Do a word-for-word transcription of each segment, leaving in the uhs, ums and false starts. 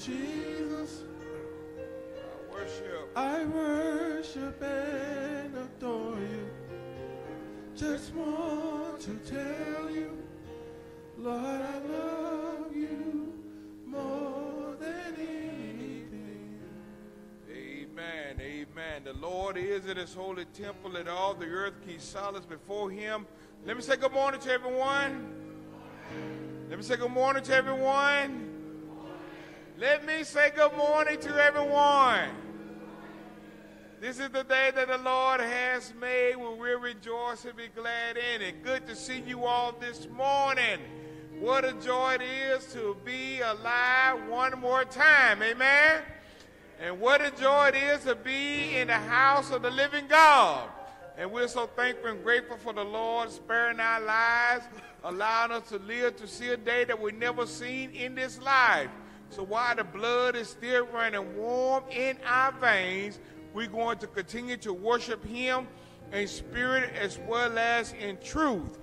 Jesus. I worship. I worship and adore you. Just want to tell you, Lord, I love you more than anything. Amen, amen. The Lord is in his holy temple, and all the earth keeps silence before him. Let me say good morning to everyone. Let me say good morning to everyone. Let me say good morning to everyone. This is the day that the Lord has made. We will rejoice and be glad in it. Good to see you all this morning. What a joy it is to be alive one more time. Amen. And what a joy it is to be in the house of the living God. And we're so thankful and grateful for the Lord sparing our lives, allowing us to live to see a day that we've never seen in this life. So while the blood is still running warm in our veins, we're going to continue to worship him in spirit as well as in truth.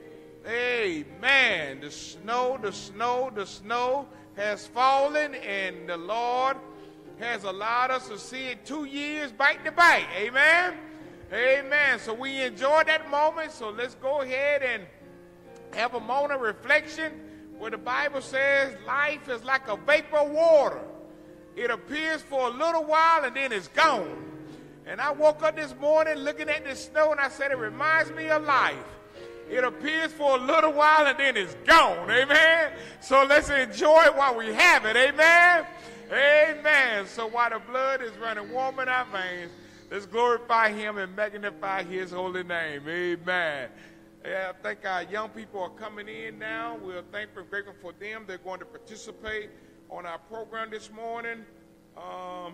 Amen. The snow, the snow, the snow has fallen, and the Lord has allowed us to see it two years bite to bite. Amen. Amen. So we enjoy that moment. So let's go ahead and have a moment of reflection where the Bible says life is like a vapor of water. It appears for a little while and then it's gone. And I woke up this morning looking at the snow and I said, it reminds me of life. It appears for a little while and then it's gone. Amen. So let's enjoy it while we have it. Amen. Amen. So while the blood is running warm in our veins, let's glorify him and magnify his holy name. Amen. Yeah, I think our young people are coming in now. We're thankful and grateful for them. They're going to participate on our program this morning. Um,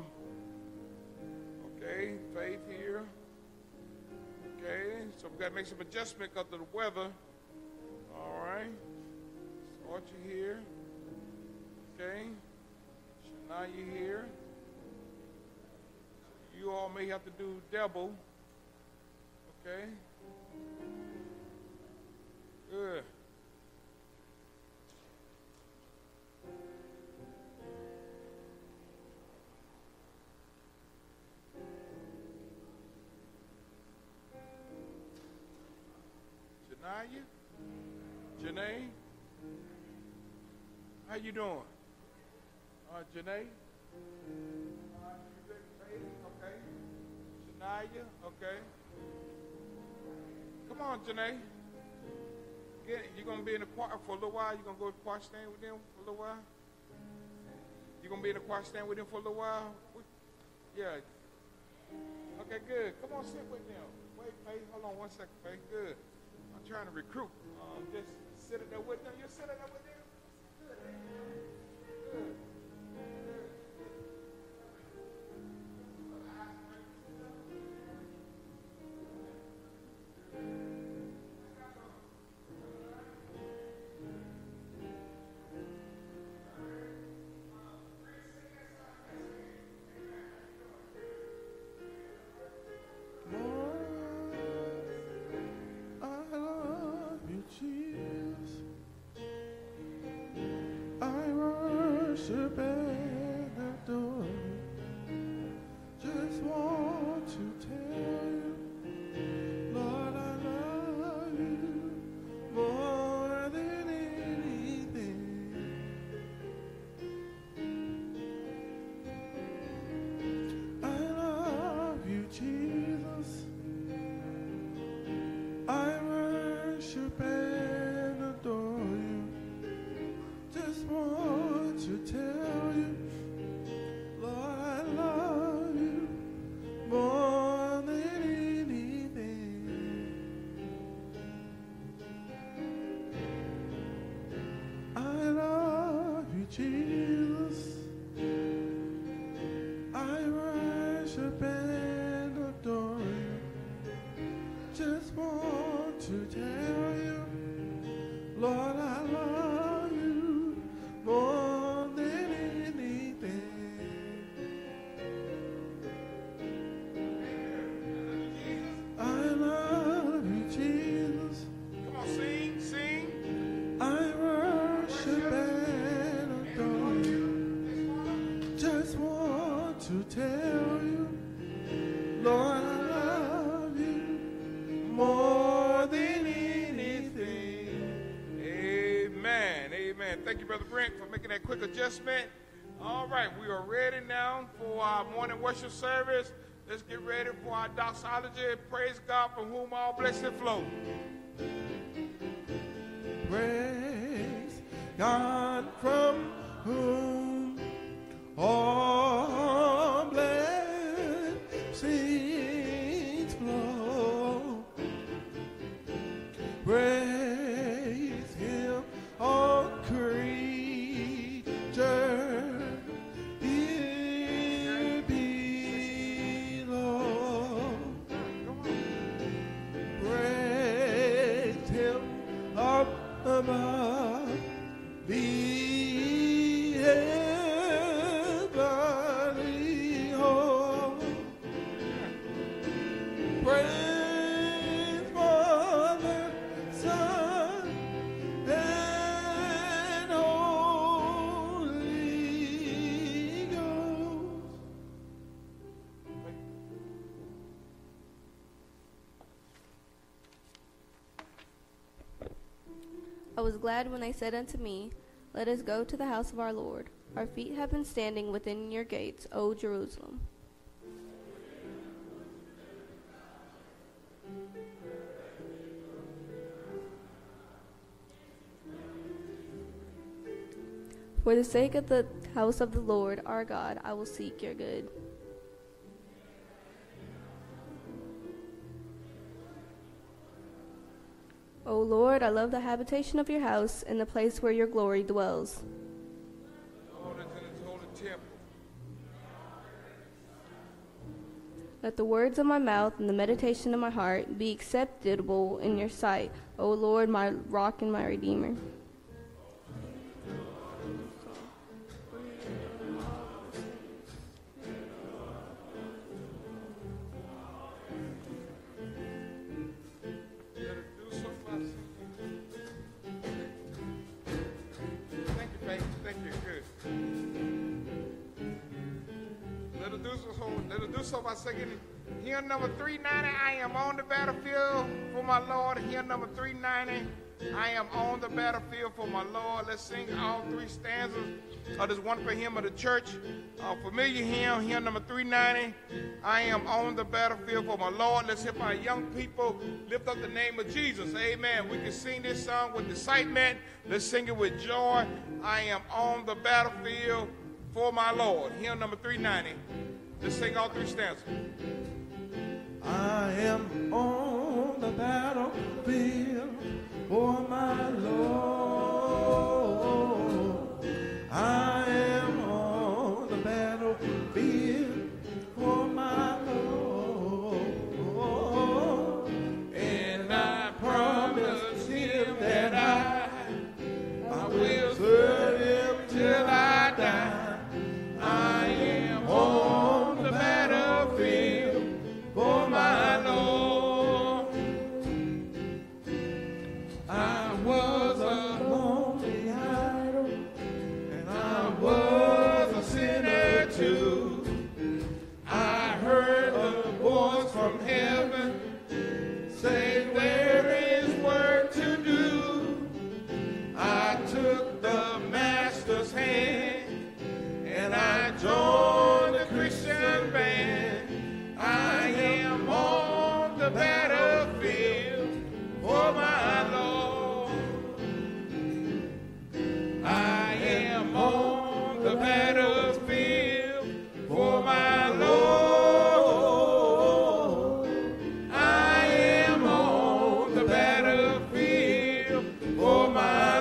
okay, Faith here. Okay, so we've got to make some adjustment because of the weather. All right. So Archie here. Okay. Shania here. You all may have to do double. Okay. Good. Janaya? Janae? How you doing? Uh, Janae? Okay. Janaya? Okay. Come on, Janae. You're going to be in the choir for a little while? You're going to go to the choir stand with them for a little while? You're going to be in the choir stand with them for a little while? Yeah. Okay, good. Come on, sit with them. Wait, Faith. Hold on one second, Faith. Good. I'm trying to recruit. Um, just sit there with them. You sit there with them? Good. Good. Worship and adore you. Just want to tell you, Lord, I love you more than anything. I love you, Jesus. I worship and adore you. Just want to tell you, Lord, I love you more than anything. I love you, Jesus. I worship and adore you. Just want to tell you, Lord, I love you more than anything. I love you, Jesus. Come on, sing, sing. I worship and adore you. Thank you, Brother Brent, for making that quick adjustment. All right, we are ready now for our morning worship service. Let's get ready for our doxology. Praise God, from whom all blessings flow. Praise God, from whom all blessings flow. Praise Him, all creatures here below. Praise Him up above the heavenly host. Praise Father, Son, and Holy Ghost. I was glad when they said unto me, Let us go to the house of our Lord. Our feet have been standing within your gates, O Jerusalem. For the sake of the house of the Lord our God, I will seek your good. O Lord, I love the habitation of your house and the place where your glory dwells. The Lord is in his holy temple. Let the words of my mouth and the meditation of my heart be acceptable in your sight, O Lord, my rock and my redeemer. Let us do so by Thank you, baby. Thank you. Good. Let us do so. Let us do so by singing hymn number three ninety. I am on the battlefield for my Lord. Hymn number three ninety. I am on the battlefield for my Lord. Let's sing all three stanzas of this wonderful hymn of the church. Uh, familiar hymn, hymn number three ninety. I am on the battlefield for my Lord. Let's help our young people lift up the name of Jesus. Amen. We can sing this song with excitement. Let's sing it with joy. I am on the battlefield for my Lord. Hymn number three ninety. Let's sing all three stanzas. I am on the battlefield for my Lord. I am on the battlefield for my Lord. And I promise him that I, I will serve him till I die. I am on the battlefield for my Lord. I was a lonely idol, and I was a sinner too. I heard a voice from heaven say there is work to do. I took the master's hand, and I joined the Christian band. I am on the battlefield for my Lord. I am on the battlefield for my Lord. I am on the battlefield for my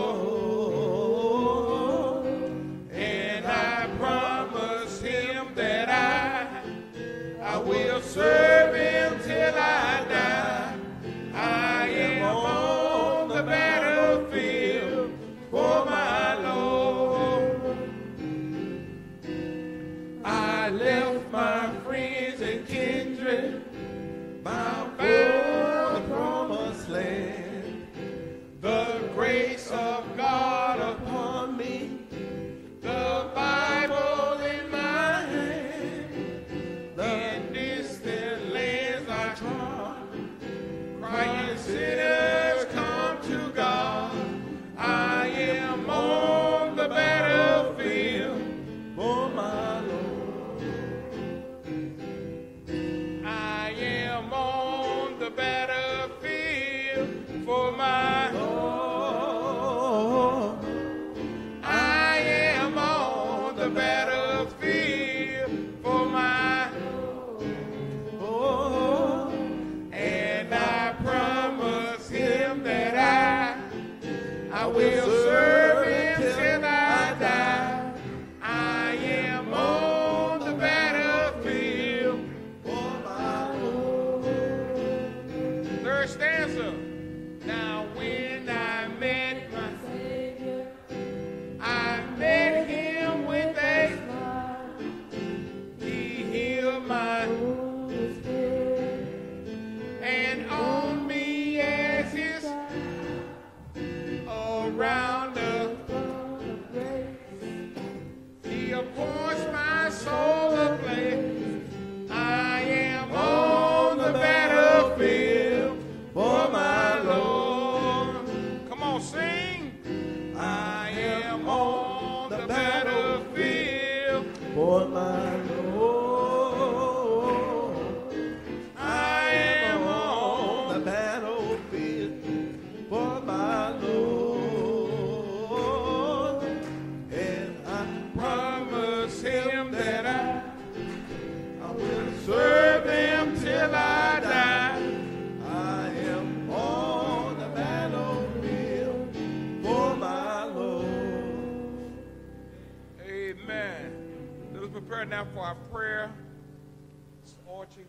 Lord. And I promise him that I I will serve him till I die. I am on the battlefield for my Lord. I left my friends and kindred bound for the promised land. The grace of God upon me, the Bible in my hand. In distant lands I trod, crying sinners come to God. I am on will serve him till I die. I am on the battlefield for my Lord. Third stanza. Now when I met my Savior, I met him with a smile. He healed my spirit and on me as his around the he appoints my soul a place. I am on the battlefield for my Lord. Come on, sing. I am on the battlefield for my Lord. I am on the battlefield for my Lord. And I promise him that I, I will serve him till I die. I am on the battlefield for my Lord. Amen. Let us prepare now for our prayer. Archie.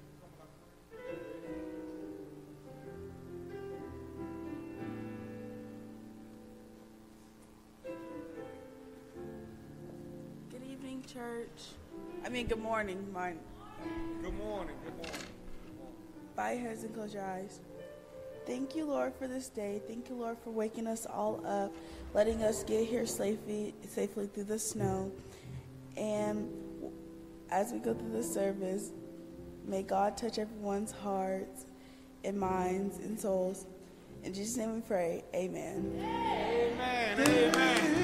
Good evening, church. I mean, good morning, mine. Good morning. Good morning. Bow your heads and close your eyes. Thank you, Lord, for this day. Thank you, Lord, for waking us all up, letting us get here safely, safely through the snow. And as we go through the service, may God touch everyone's hearts and minds and souls. In Jesus' name we pray. Amen. Amen. Amen.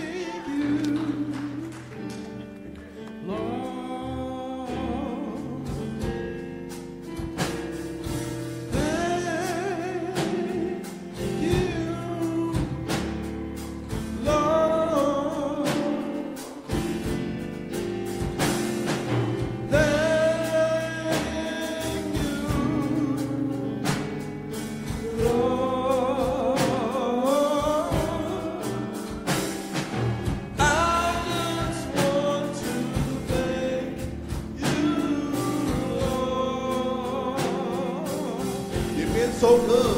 So good.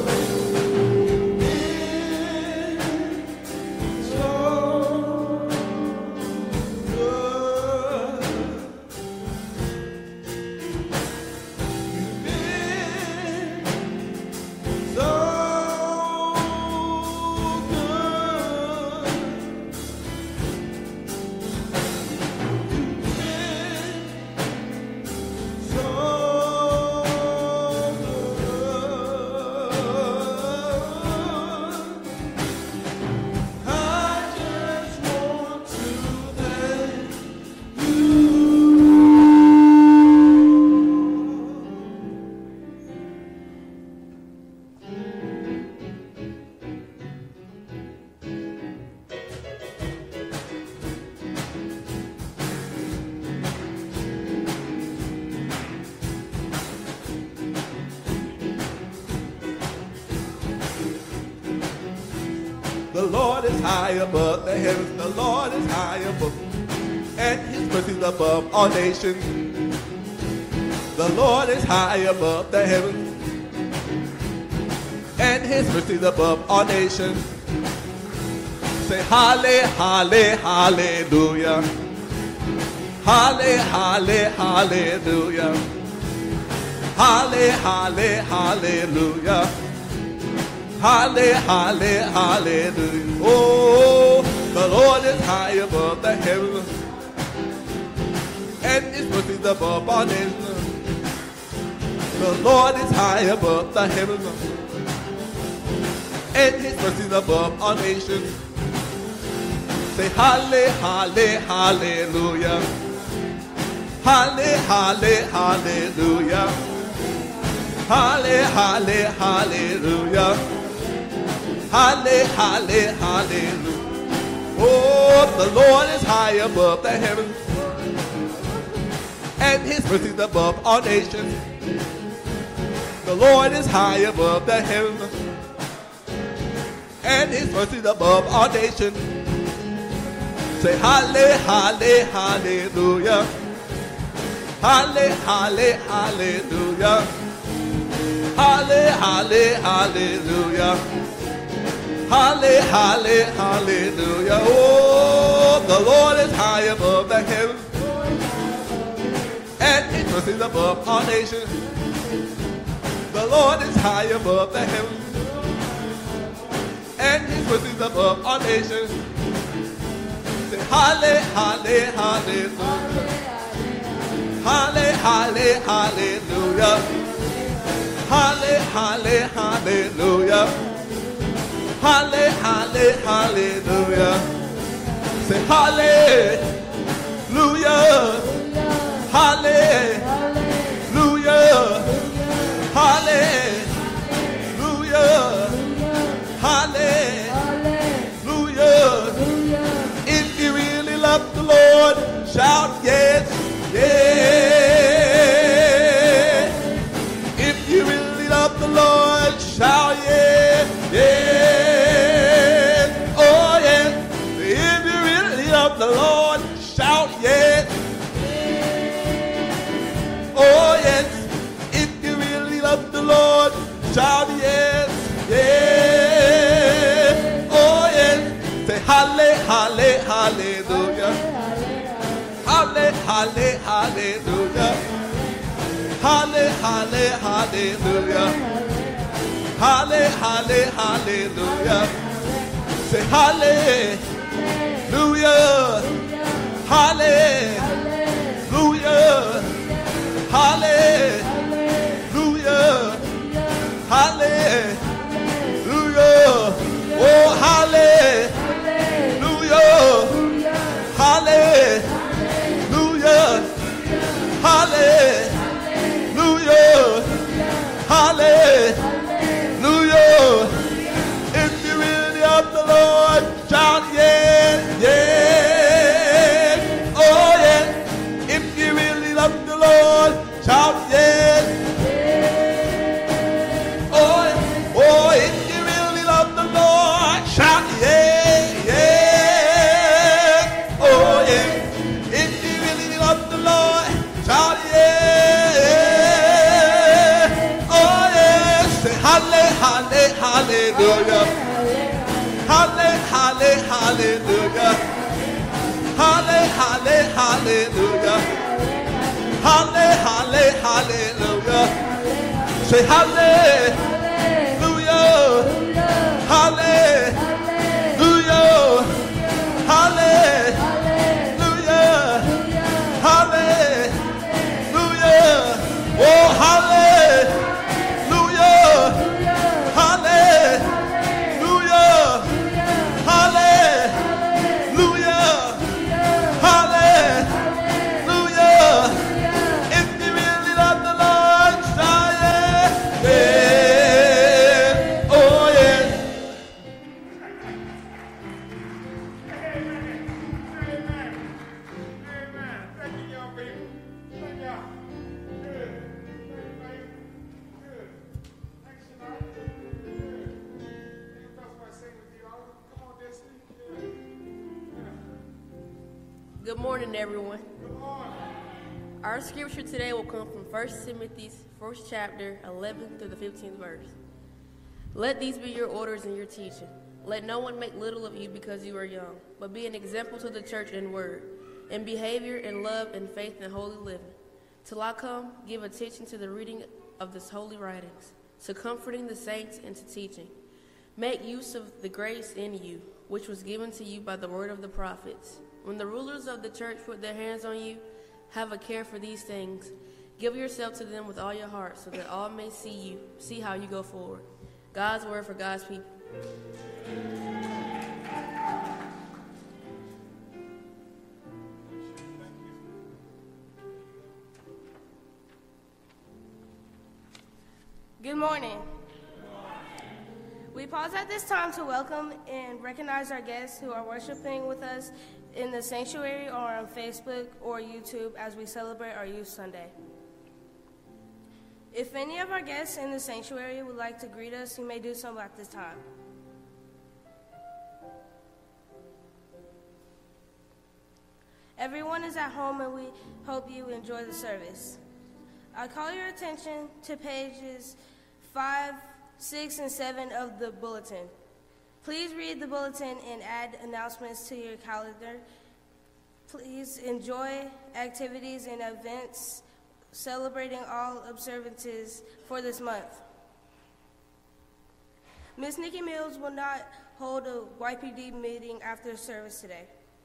The Lord is high above the heavens, the Lord is high above, and his mercy is above all nations. The Lord is high above the heavens, and his mercy is above all nations. Say halle, halle, hallelujah. Halle, halle, hallelujah. Halle, halle, hallelujah. Halle, halle, hallelujah. Oh, the Lord is high above the heavens, and his mercy is above all nations. The Lord is high above the heavens, and his mercy is above all nations. Say halle, halle, hallelujah. Halle, halle, hallelujah. Halle, halle, hallelujah. Halle, halle, hallelujah. Oh, the Lord is high above the heavens, and his mercy is above all nations. The Lord is high above the heavens, and his mercy above all nations. Say halle, halle, hallelujah. Halle, halle, hallelujah. Halle, halle, hallelujah. Halle, halle, hallelujah. Oh, the Lord is high above the heavens, and his mercy above all nations. The Lord is high above the heavens, and his mercy above all nations. Say halle, halle, hallelujah. Halle, halle, hallelujah. Halle, halle, hallelujah. Halle, halle, hallelujah. Say hallelujah. Hallelujah. Hallelujah. Hallelujah. If you really love the Lord, shout yes, yes. If you really love the Lord, shout yes, yes. Oh yes. If you really love the Lord, shout yes. Oh yes. If you really love the Lord, shout yes, yes. Oh yes. Say halle, halle, hallelujah. Halle, halle, hallelujah. Halle, halle, hallelujah. Halle, halle, hallelujah. Say hallelujah. Hallelujah. Hallelujah. Hallelujah. Oh, hallelujah. Hallelujah. Hallelujah. Hallelujah. If you really love the Lord, shout yes, yes. Oh yes. If you really love the Lord, shout yes. Oh, oh, if you really love the Lord, shout yes, yes. Oh yes. If you really love the Lord, shout yes. Oh yes. Say halle, halle, hallelujah. Halle, halle, hallelujah. Halle, halle, hallelujah. Halle, halle, hallelujah. Say hallelujah. Hallelujah. Hallelujah. Hallelujah. Oh, hallelujah. Hallelujah. Hallelujah. Hallelujah. If you really love the Lord, shout yes. Oh yes. Amen. Amen. Amen. Thank you, young people. Thank y'all. Good. Thank you, good. Thanks, Shannon. Good. Thank you, Pastor, I sing with you all. Come on, Destiny. Good. Yeah. Good morning, everyone. Good morning. Our scripture today will come from First Timothy, first chapter, eleventh through the fifteenth verse. Let these be your orders and your teaching. Let no one make little of you because you are young, but be an example to the church in word, in behavior, in love, in faith, and holy living. Till I come, give attention to the reading of this holy writings, to comforting the saints and to teaching. Make use of the grace in you, which was given to you by the word of the prophets. When the rulers of the church put their hands on you, have a care for these things. Give yourself to them with all your heart, so that all may see you, see how you go forward. God's word for God's people. Good morning. We pause at this time to welcome and recognize our guests who are worshiping with us in the sanctuary or on Facebook or YouTube as we celebrate our Youth Sunday. If any of our guests in the sanctuary would like to greet us, you may do so at this time. Everyone is at home, and we hope you enjoy the service. I call your attention to pages five, six, and seven of the bulletin. Please read the bulletin and add announcements to your calendar. Please enjoy activities and events celebrating all observances for this month. Miz Nikki Mills will not hold a Y P D meeting after service today.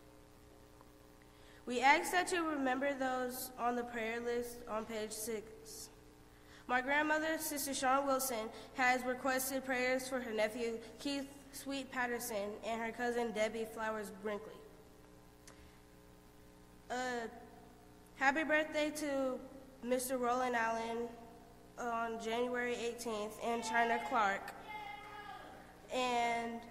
We ask that you remember those on the prayer list on page six. My grandmother, Sister Shawn Wilson, has requested prayers for her nephew, Keith Sweet Patterson, and her cousin, Debbie Flowers Brinkley. Uh, happy birthday to Mister Roland Allen on January eighteenth, and China Clark. And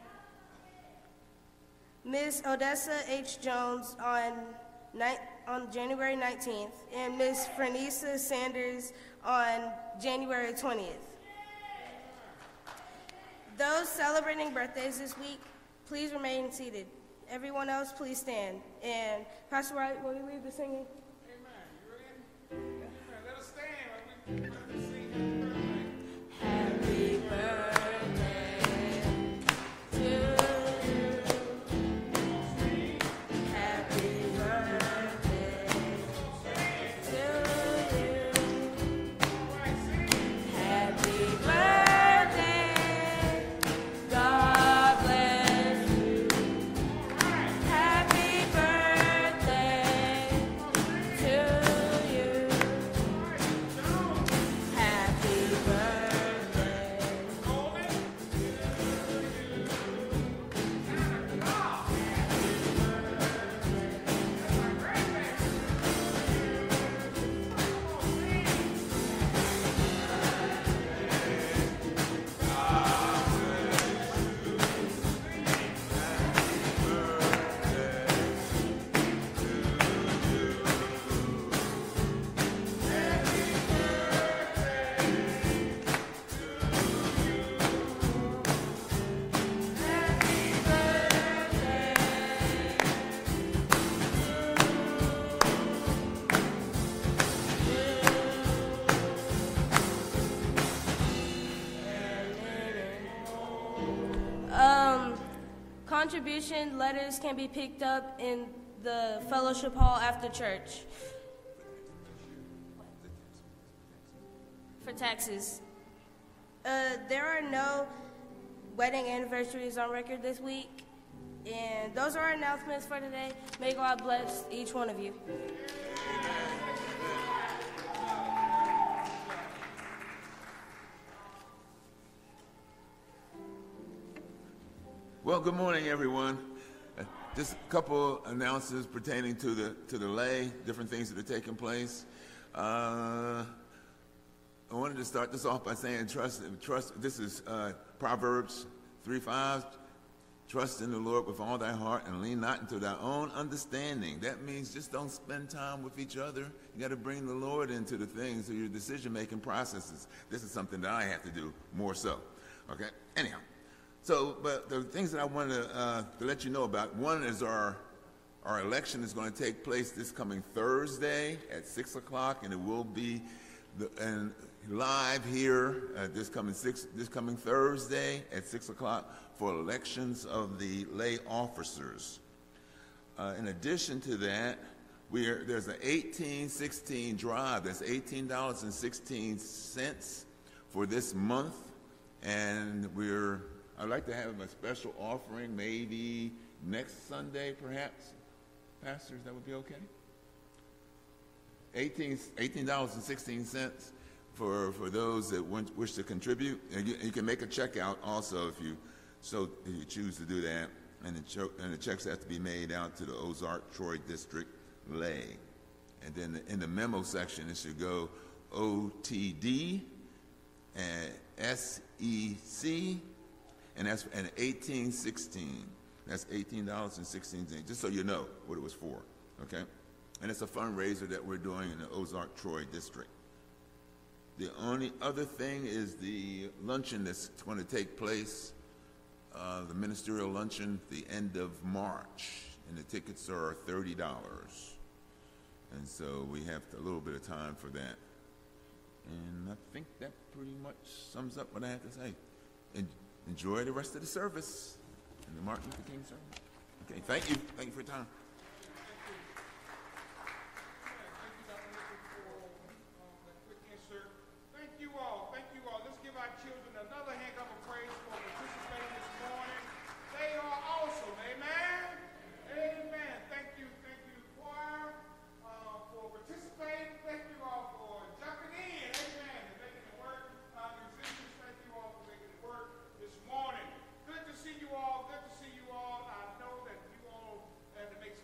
Miss Odessa H. Jones on, ni- on January nineteenth, and Miss Frenisa Sanders on January twentieth. Those celebrating birthdays this week, please remain seated. Everyone else, please stand. And Pastor Wright, will you lead the singing? Amen. You ready? Amen. Let us stand. Let us sing Happy birthday to you. Happy birthday to you. Happy birthday. God bless you. Happy birthday to you. Happy birthday. Um, contribution letters can be picked up in the fellowship hall after church. For taxes. Uh, there are no wedding anniversaries on record this week. And those are our announcements for today. May God bless each one of you. Well, good morning, everyone. Uh, just a couple announcements pertaining to the to the lay, different things that are taking place. Uh, I wanted to start this off by saying, trust. Trust. This is uh, Proverbs three five. Trust in the Lord with all thy heart and lean not into thy own understanding. That means just don't spend time with each other. You got to bring the Lord into the things of your decision-making processes. This is something that I have to do more so. Okay. Anyhow. So, but the things that I wanted to, uh, to let you know about, one is our our election is going to take place this coming Thursday at six o'clock, and it will be the, and live here uh, this coming six this coming Thursday at six o'clock for elections of the lay officers. Uh, in addition to that, we are, there's an eighteen sixteen drive. That's eighteen dollars and sixteen cents for this month, and we're I'd like to have a special offering maybe next Sunday, perhaps. Pastors, that would be okay? eighteen dollars and sixteen cents for, for those that want, wish to contribute. And you, you can make a check out also if you so if you choose to do that. And the, cho- and the checks have to be made out to the Ozark Troy District Lay. And then in the memo section, it should go O T D and S E C. And that's and eighteen sixteen. That's eighteen dollars and sixteen cents. Just so you know what it was for, okay? And it's a fundraiser that we're doing in the Ozark Troy district. The only other thing is the luncheon that's going to take place, uh, the ministerial luncheon, the end of March, and the tickets are thirty dollars. And so we have a little bit of time for that. And I think that pretty much sums up what I have to say. En- enjoy the rest of the service and the Martin Luther King service. Okay, thank you. Thank you for your time. Thank you all. Thank you all. Let's give our children another hand clap of praise for participating this morning. They are awesome. Amen. Amen. Thank you. Thank you, choir, uh, for participating. Thank you all for jumping in. Amen. And making it work. Uh, musicians, thank you all for making it work this morning. Good to see you all. Good to see you all. I know that you all had to make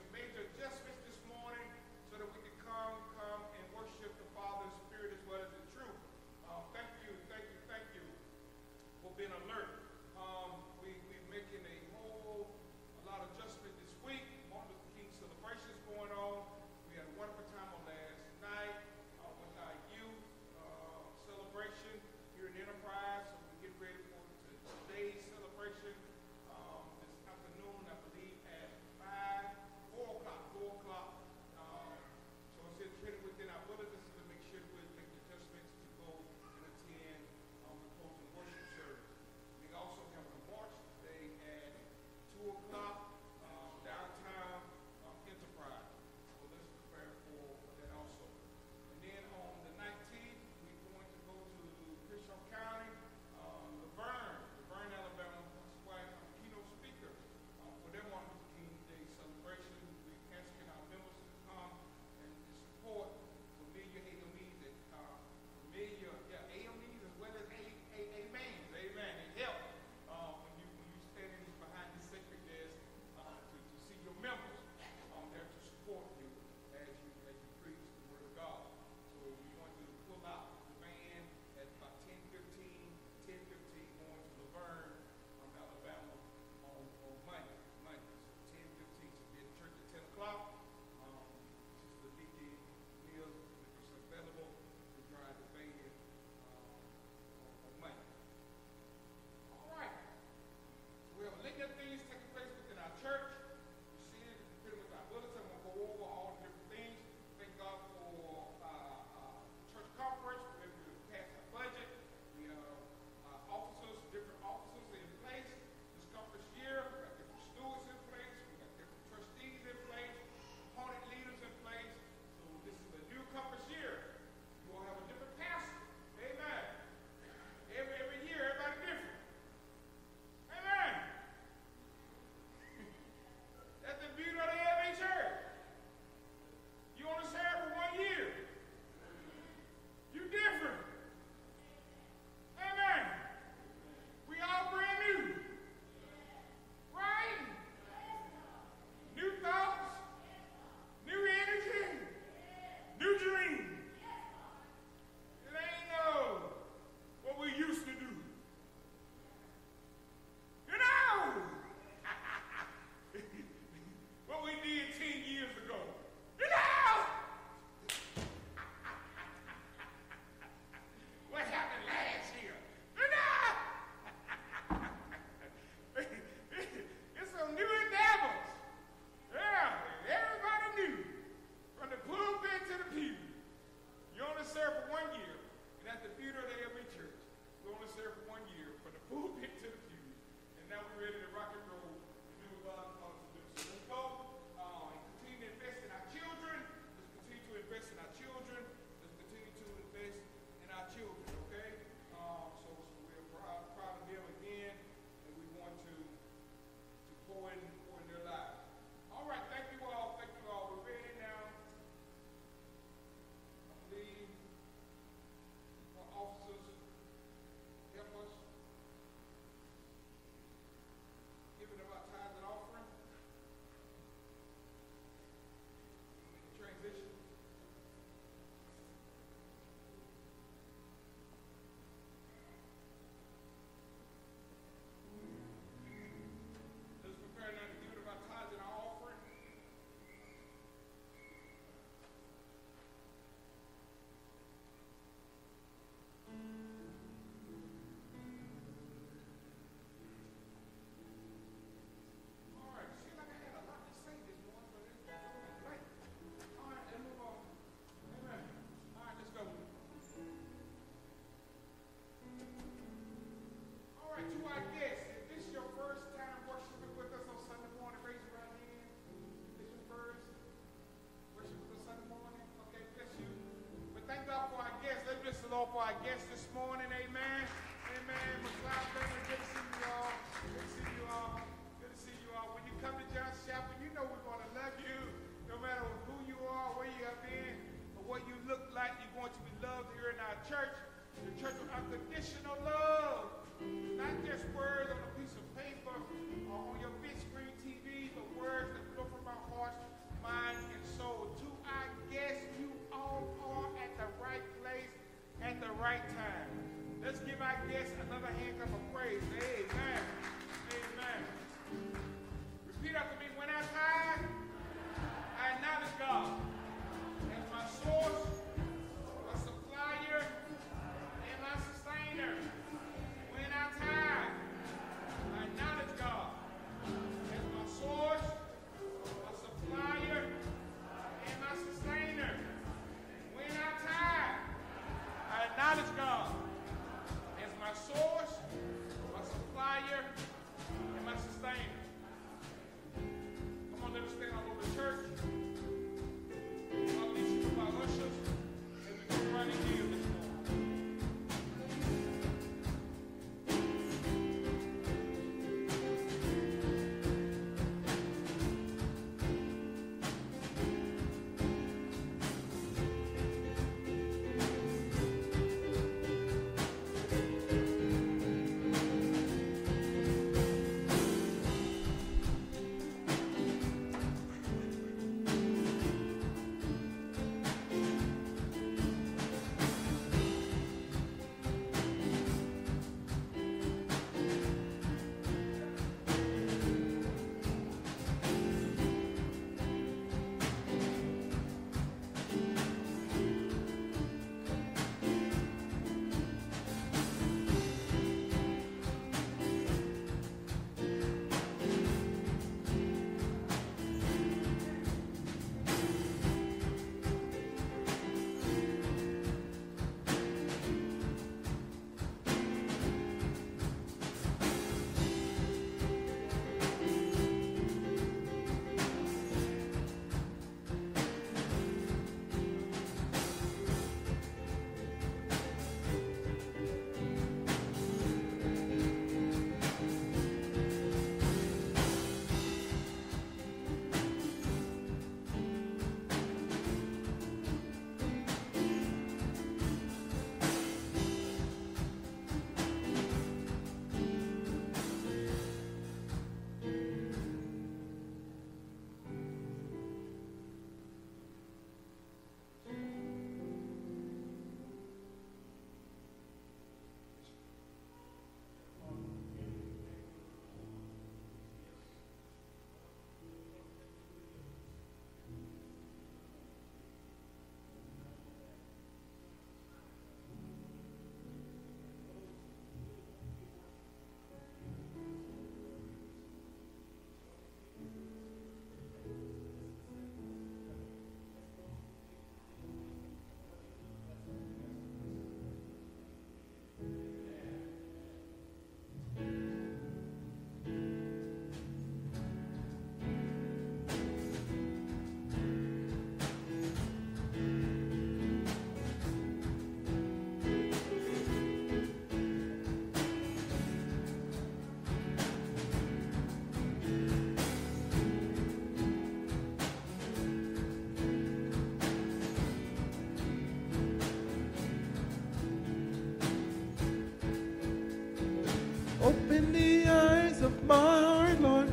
Open the eyes of my heart, Lord.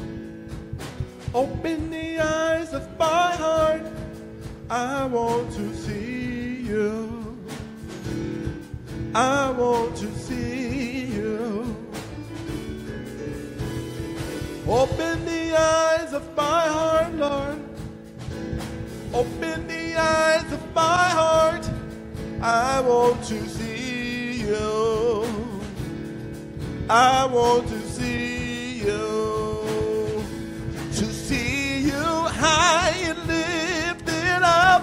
Open the eyes of my heart. I want to see you. I want to see you. Open the eyes of my heart, Lord. Open the eyes of my heart. I want to see you. I want to see you. To see you high and lifted up,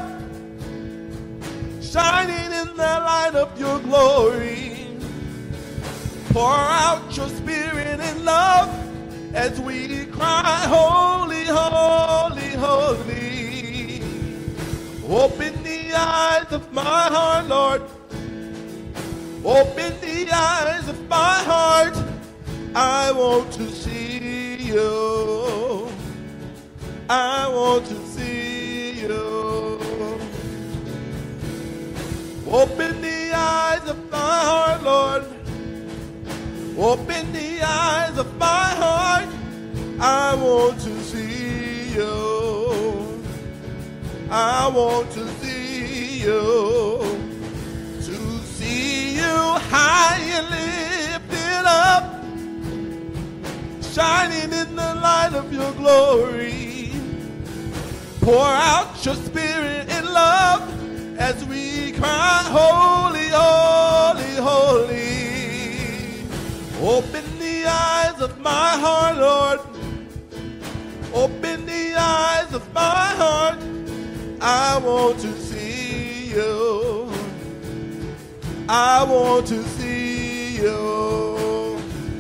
shining in the light of your glory. Pour out your spirit in love as we cry, holy, holy, holy. Open the eyes of my heart, Lord. Open the eyes of my heart. I want to see you. I want to see you. Open the eyes of my heart, Lord. Open the eyes of my heart. I want to see you. I want to see you. To see you high and lifted up, shining in the light of your glory. Pour out your spirit in love as we cry, holy, holy, holy. Open the eyes of my heart, Lord. Open the eyes of my heart. I want to see you. I want to see you.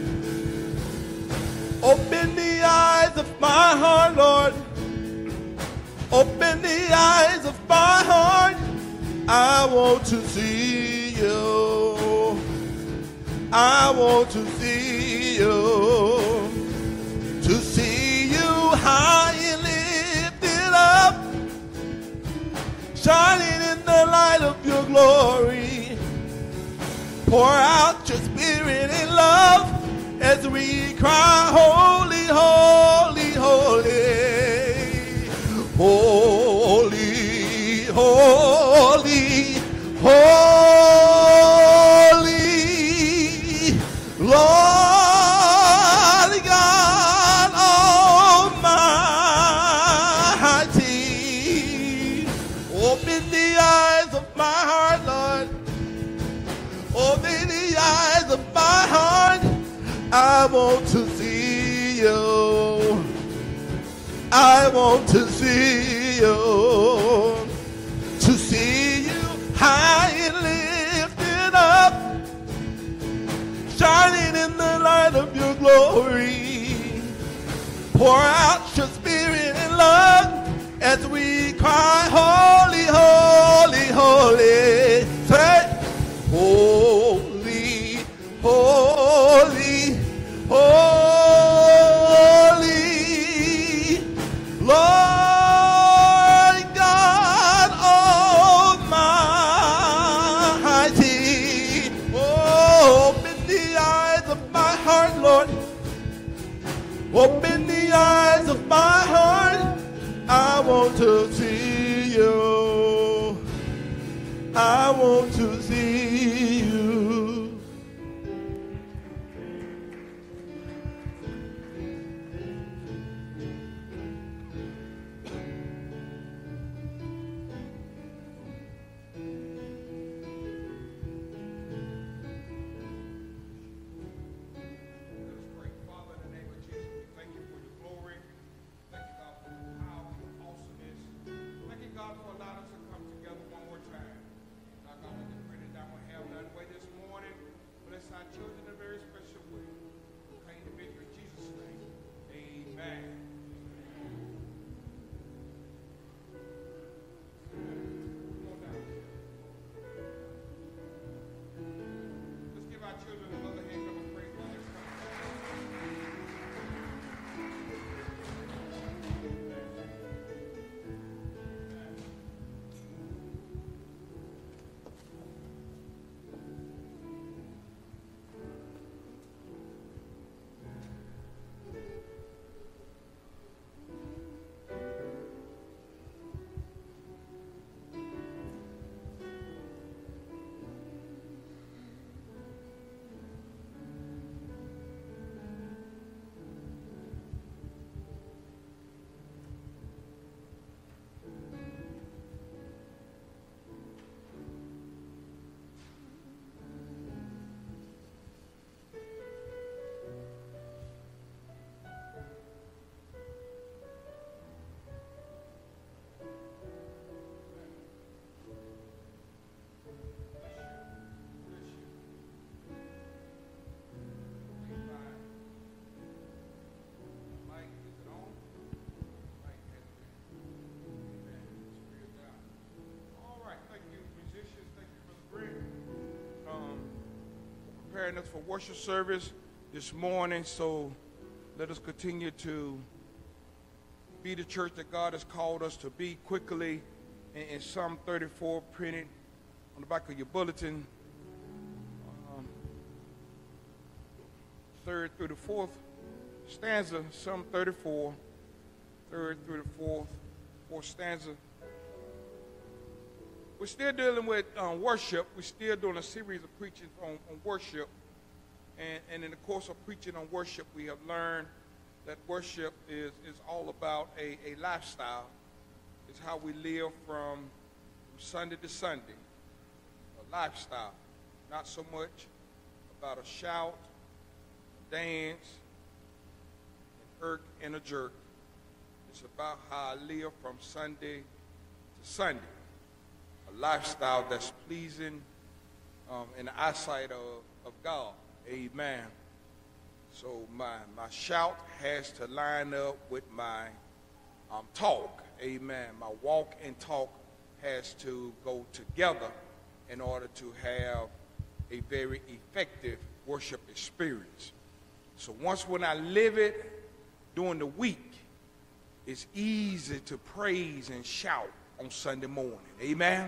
Open the eyes of my heart, Lord. Open the eyes of my heart. I want to see you. I want to see you. To see you high and lifted up, shining in the light of your glory. Pour out your spirit in love as we cry, holy, holy, holy. Holy, holy, holy, Lord God Almighty. Open the eyes of my heart, Lord. Open the eyes of my heart. I want to see you. I want to see you. To see you high and lifted up, shining in the light of your glory. Pour out your spirit in love as we cry, holy, holy, holy. Say, holy, holy, holy, Lord God Almighty. Oh, open the eyes of my heart, Lord. Open the eyes of my heart. I want to see you. I want to see you. preparing us for worship service this morning. So let us continue to be the church that God has called us to be. Quickly, in, in Psalm thirty-four, printed on the back of your bulletin, um, third through the fourth stanza, Psalm thirty-four, third through the fourth, fourth stanza. We're still dealing with um, worship. We're still doing a series of preaching on, on worship. And, and in the course of preaching on worship, we have learned that worship is, is all about a, a lifestyle. It's how we live from Sunday to Sunday. A lifestyle. Not so much about a shout, a dance, an irk, and a jerk. It's about how I live from Sunday to Sunday. A lifestyle that's pleasing um, in the eyesight of, of God. Amen. So my, my shout has to line up with my um, talk. Amen. My walk and talk has to go together in order to have a very effective worship experience. So once when I live it during the week, it's easy to praise and shout on Sunday morning. Amen.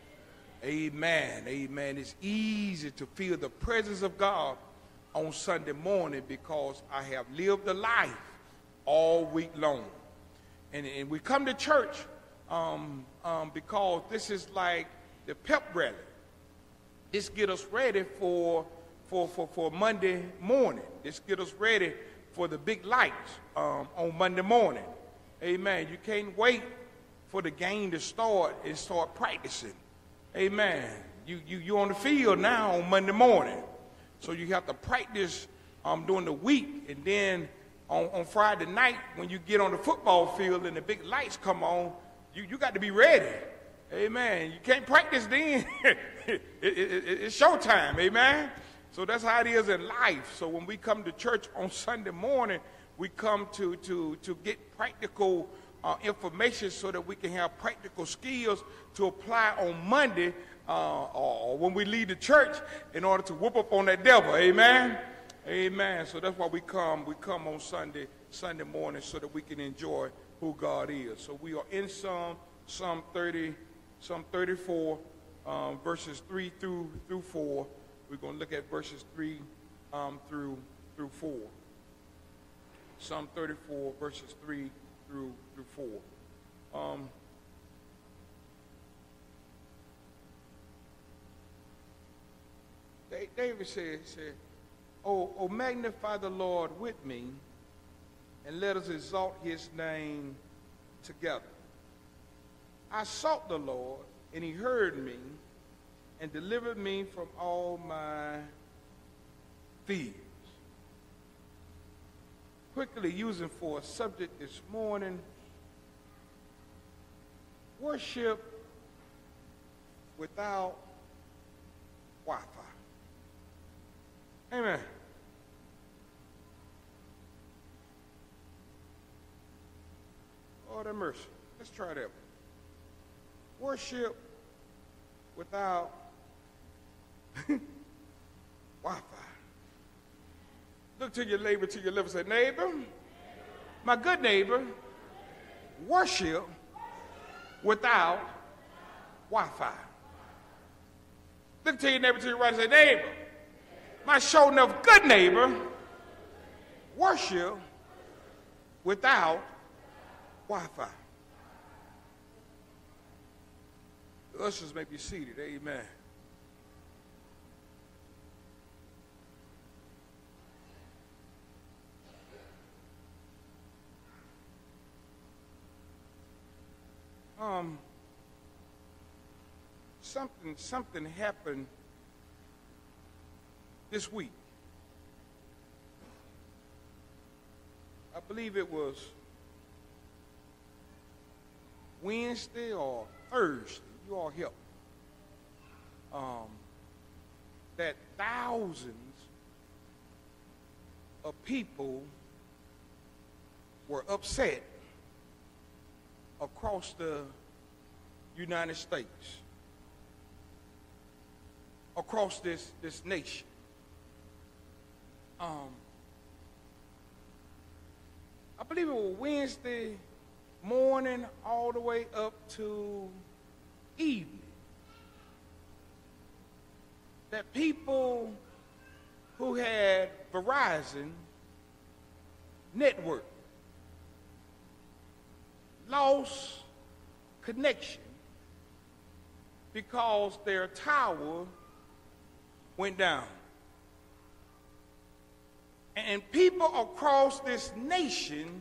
Amen. Amen. It's easy to feel the presence of God on Sunday morning because I have lived a life all week long. And, and we come to church um, um, because this is like the pep rally. This get us ready for, for, for, for Monday morning. This get us ready for the big lights um, on Monday morning. Amen. You can't wait for the game to start and start practicing. Amen. You, you, you're on the field now on Monday morning. So you have to practice um, during the week. And then on, on Friday night, when you get on the football field and the big lights come on, you, you got to be ready. Amen. You can't practice then. it, it, it, it's showtime. Amen. So that's how it is in life. So when we come to church on Sunday morning, we come to, to, to get practical Uh, information so that we can have practical skills to apply on Monday uh, or when we leave the church in order to whoop up on that devil. Amen. Amen. So that's why we come. We come on Sunday, Sunday morning, so that we can enjoy who God is. So we are in Psalm, Psalm thirty, Psalm thirty-four, um, verses three through through four. We're going to look at verses three um, through through four. Psalm thirty-four, verses three through through four. Um, David said, said oh, oh, magnify the Lord with me, and let us exalt his name together. I sought the Lord, and he heard me, and delivered me from all my fears. Quickly using for a subject this morning, worship without Wi-Fi. Amen. Lord have mercy. Let's try that. Worship without Wi-Fi. Look to your neighbor, to your left, and say, neighbor, my good neighbor, worship without Wi-Fi. Look to your neighbor, to your right, and say, neighbor, my sure enough good neighbor, worship without Wi-Fi. The ushers may be seated. Amen. Um, something, something happened this week. I believe it was Wednesday or Thursday. You all help. Um, that thousands of people were upset across the United States, across this, this nation. um, I believe it was Wednesday morning all the way up to evening, that people who had Verizon network lost connection because their tower went down. And people across this nation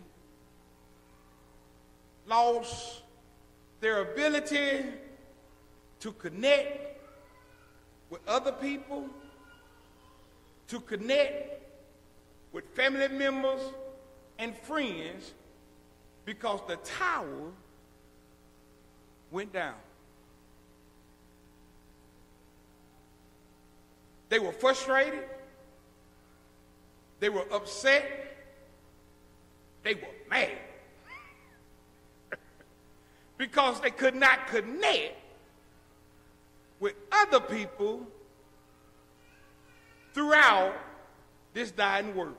lost their ability to connect with other people, to connect with family members and friends, because the tower went down. They were frustrated. They were upset. They were mad because they could not connect with other people throughout this dying world.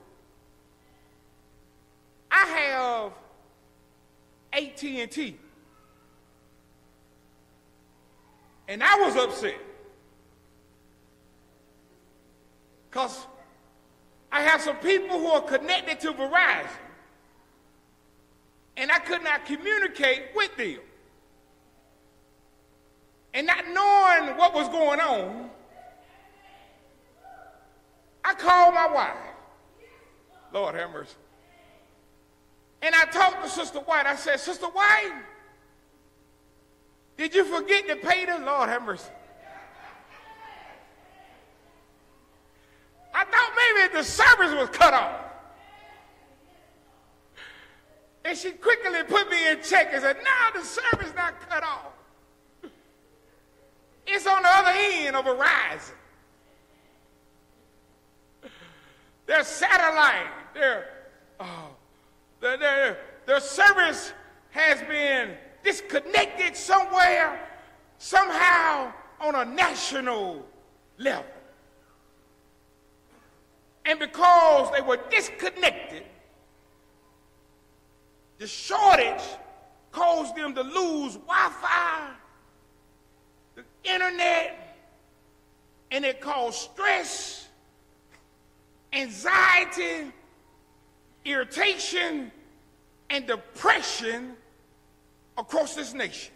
I have A T and T, and I was upset because I have some people who are connected to Verizon, and I could not communicate with them. And not knowing what was going on, I called my wife. Lord have mercy. And I talked to Sister White. I said, Sister White, did you forget to pay the Lord have mercy? I thought maybe the service was cut off. And she quickly put me in check and said, no, the service not cut off. It's on the other end of Verizon. Their satellite, their, oh, their, their, their service has been disconnected somewhere, somehow on a national level. And because they were disconnected, the shortage caused them to lose Wi-Fi, the internet, and it caused stress, anxiety, irritation, and depression across this nation.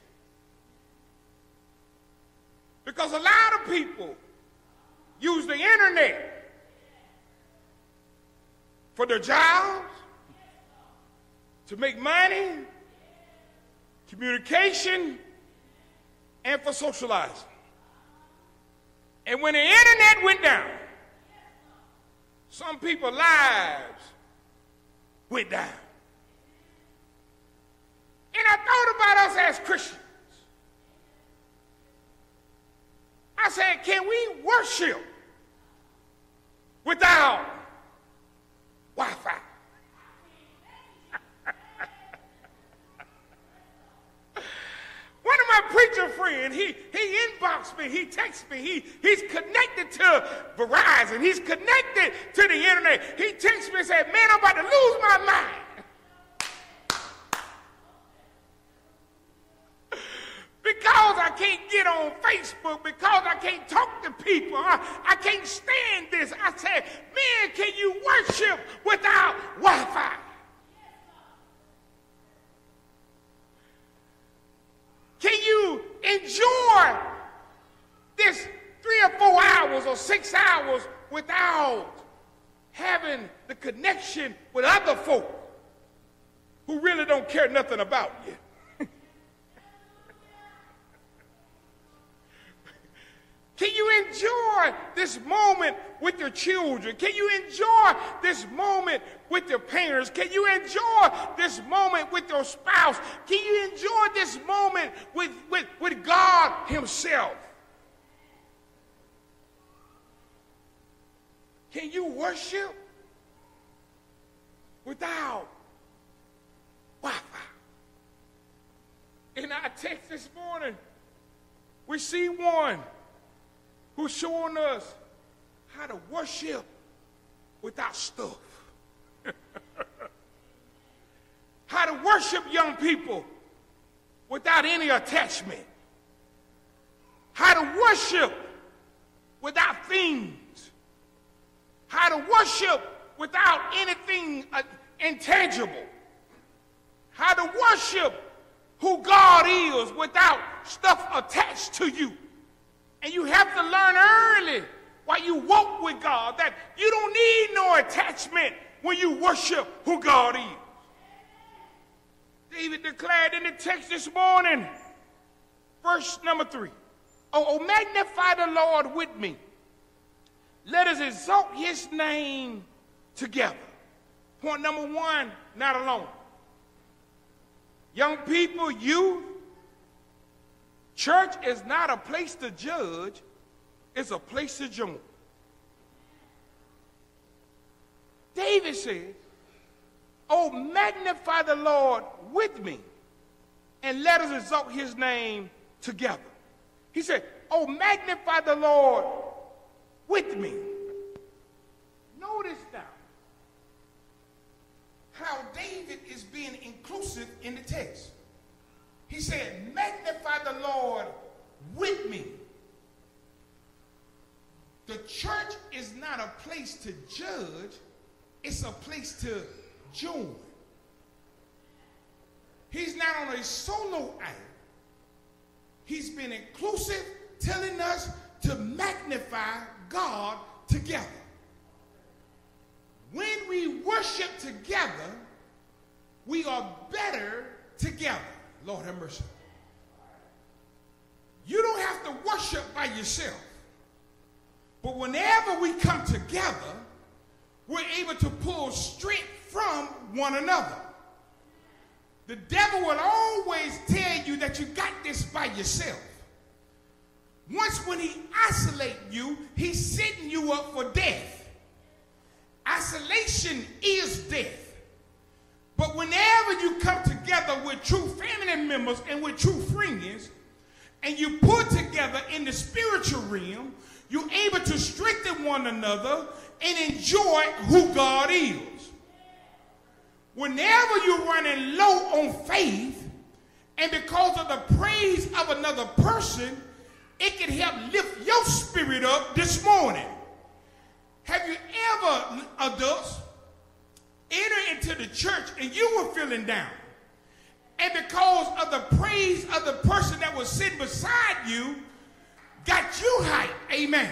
Because a lot of people use the internet for their jobs, to make money, communication, and for socializing. And when the internet went down, some people's lives went down. And I thought about us as Christians. I said, can we worship without Wi-Fi? One of my preacher friends, he, he inboxed me, he texted me, he, he's connected to Verizon, he's connected to the internet. He texted me and said, man, I'm about to lose my mind. Because I can't get on Facebook, because I can't talk to people, I, I can't stand this. I said, man, can you worship without Wi-Fi? Can you enjoy this three or four hours or six hours without having the connection with other folk who really don't care nothing about you? Can you enjoy this moment with your children? Can you enjoy this moment with your parents? Can you enjoy this moment with your spouse? Can you enjoy this moment with, with, with God himself? Can you worship without Wi-Fi? In our text this morning, we see one who's showing us how to worship without stuff. How to worship young people without any attachment. How to worship without things. How to worship without anything uh, intangible. How to worship who God is without stuff attached to you. And you have to learn early while you walk with God that you don't need no attachment when you worship who God is. David declared in the text this morning, verse number three, oh, oh, magnify the Lord with me. Let us exalt his name together. Point number one, not alone. Young people, youth, church is not a place to judge, it's a place to join. David said, oh, magnify the Lord with me, and let us exalt his name together. He said, oh, magnify the Lord with me. Notice now how David is being inclusive in the text. He said, magnify the Lord with me. The church is not a place to judge, it's a place to join. He's not on a solo act. He's been inclusive, telling us to magnify God together. When we worship together, we are better together. Lord have mercy. You don't have to worship by yourself. But whenever we come together, we're able to pull strength from one another. The devil will always tell you that you got this by yourself. Once when he isolates you, he's setting you up for death. Isolation is death. But whenever you come together with true family members and with true friends, and you put together in the spiritual realm, you're able to strengthen one another and enjoy who God is. Whenever you're running low on faith, and because of the praise of another person, it can help lift your spirit up this morning. Have you ever, adults, entered into the church and you were feeling down, and because of the praise of the person that was sitting beside you, got you hyped, amen,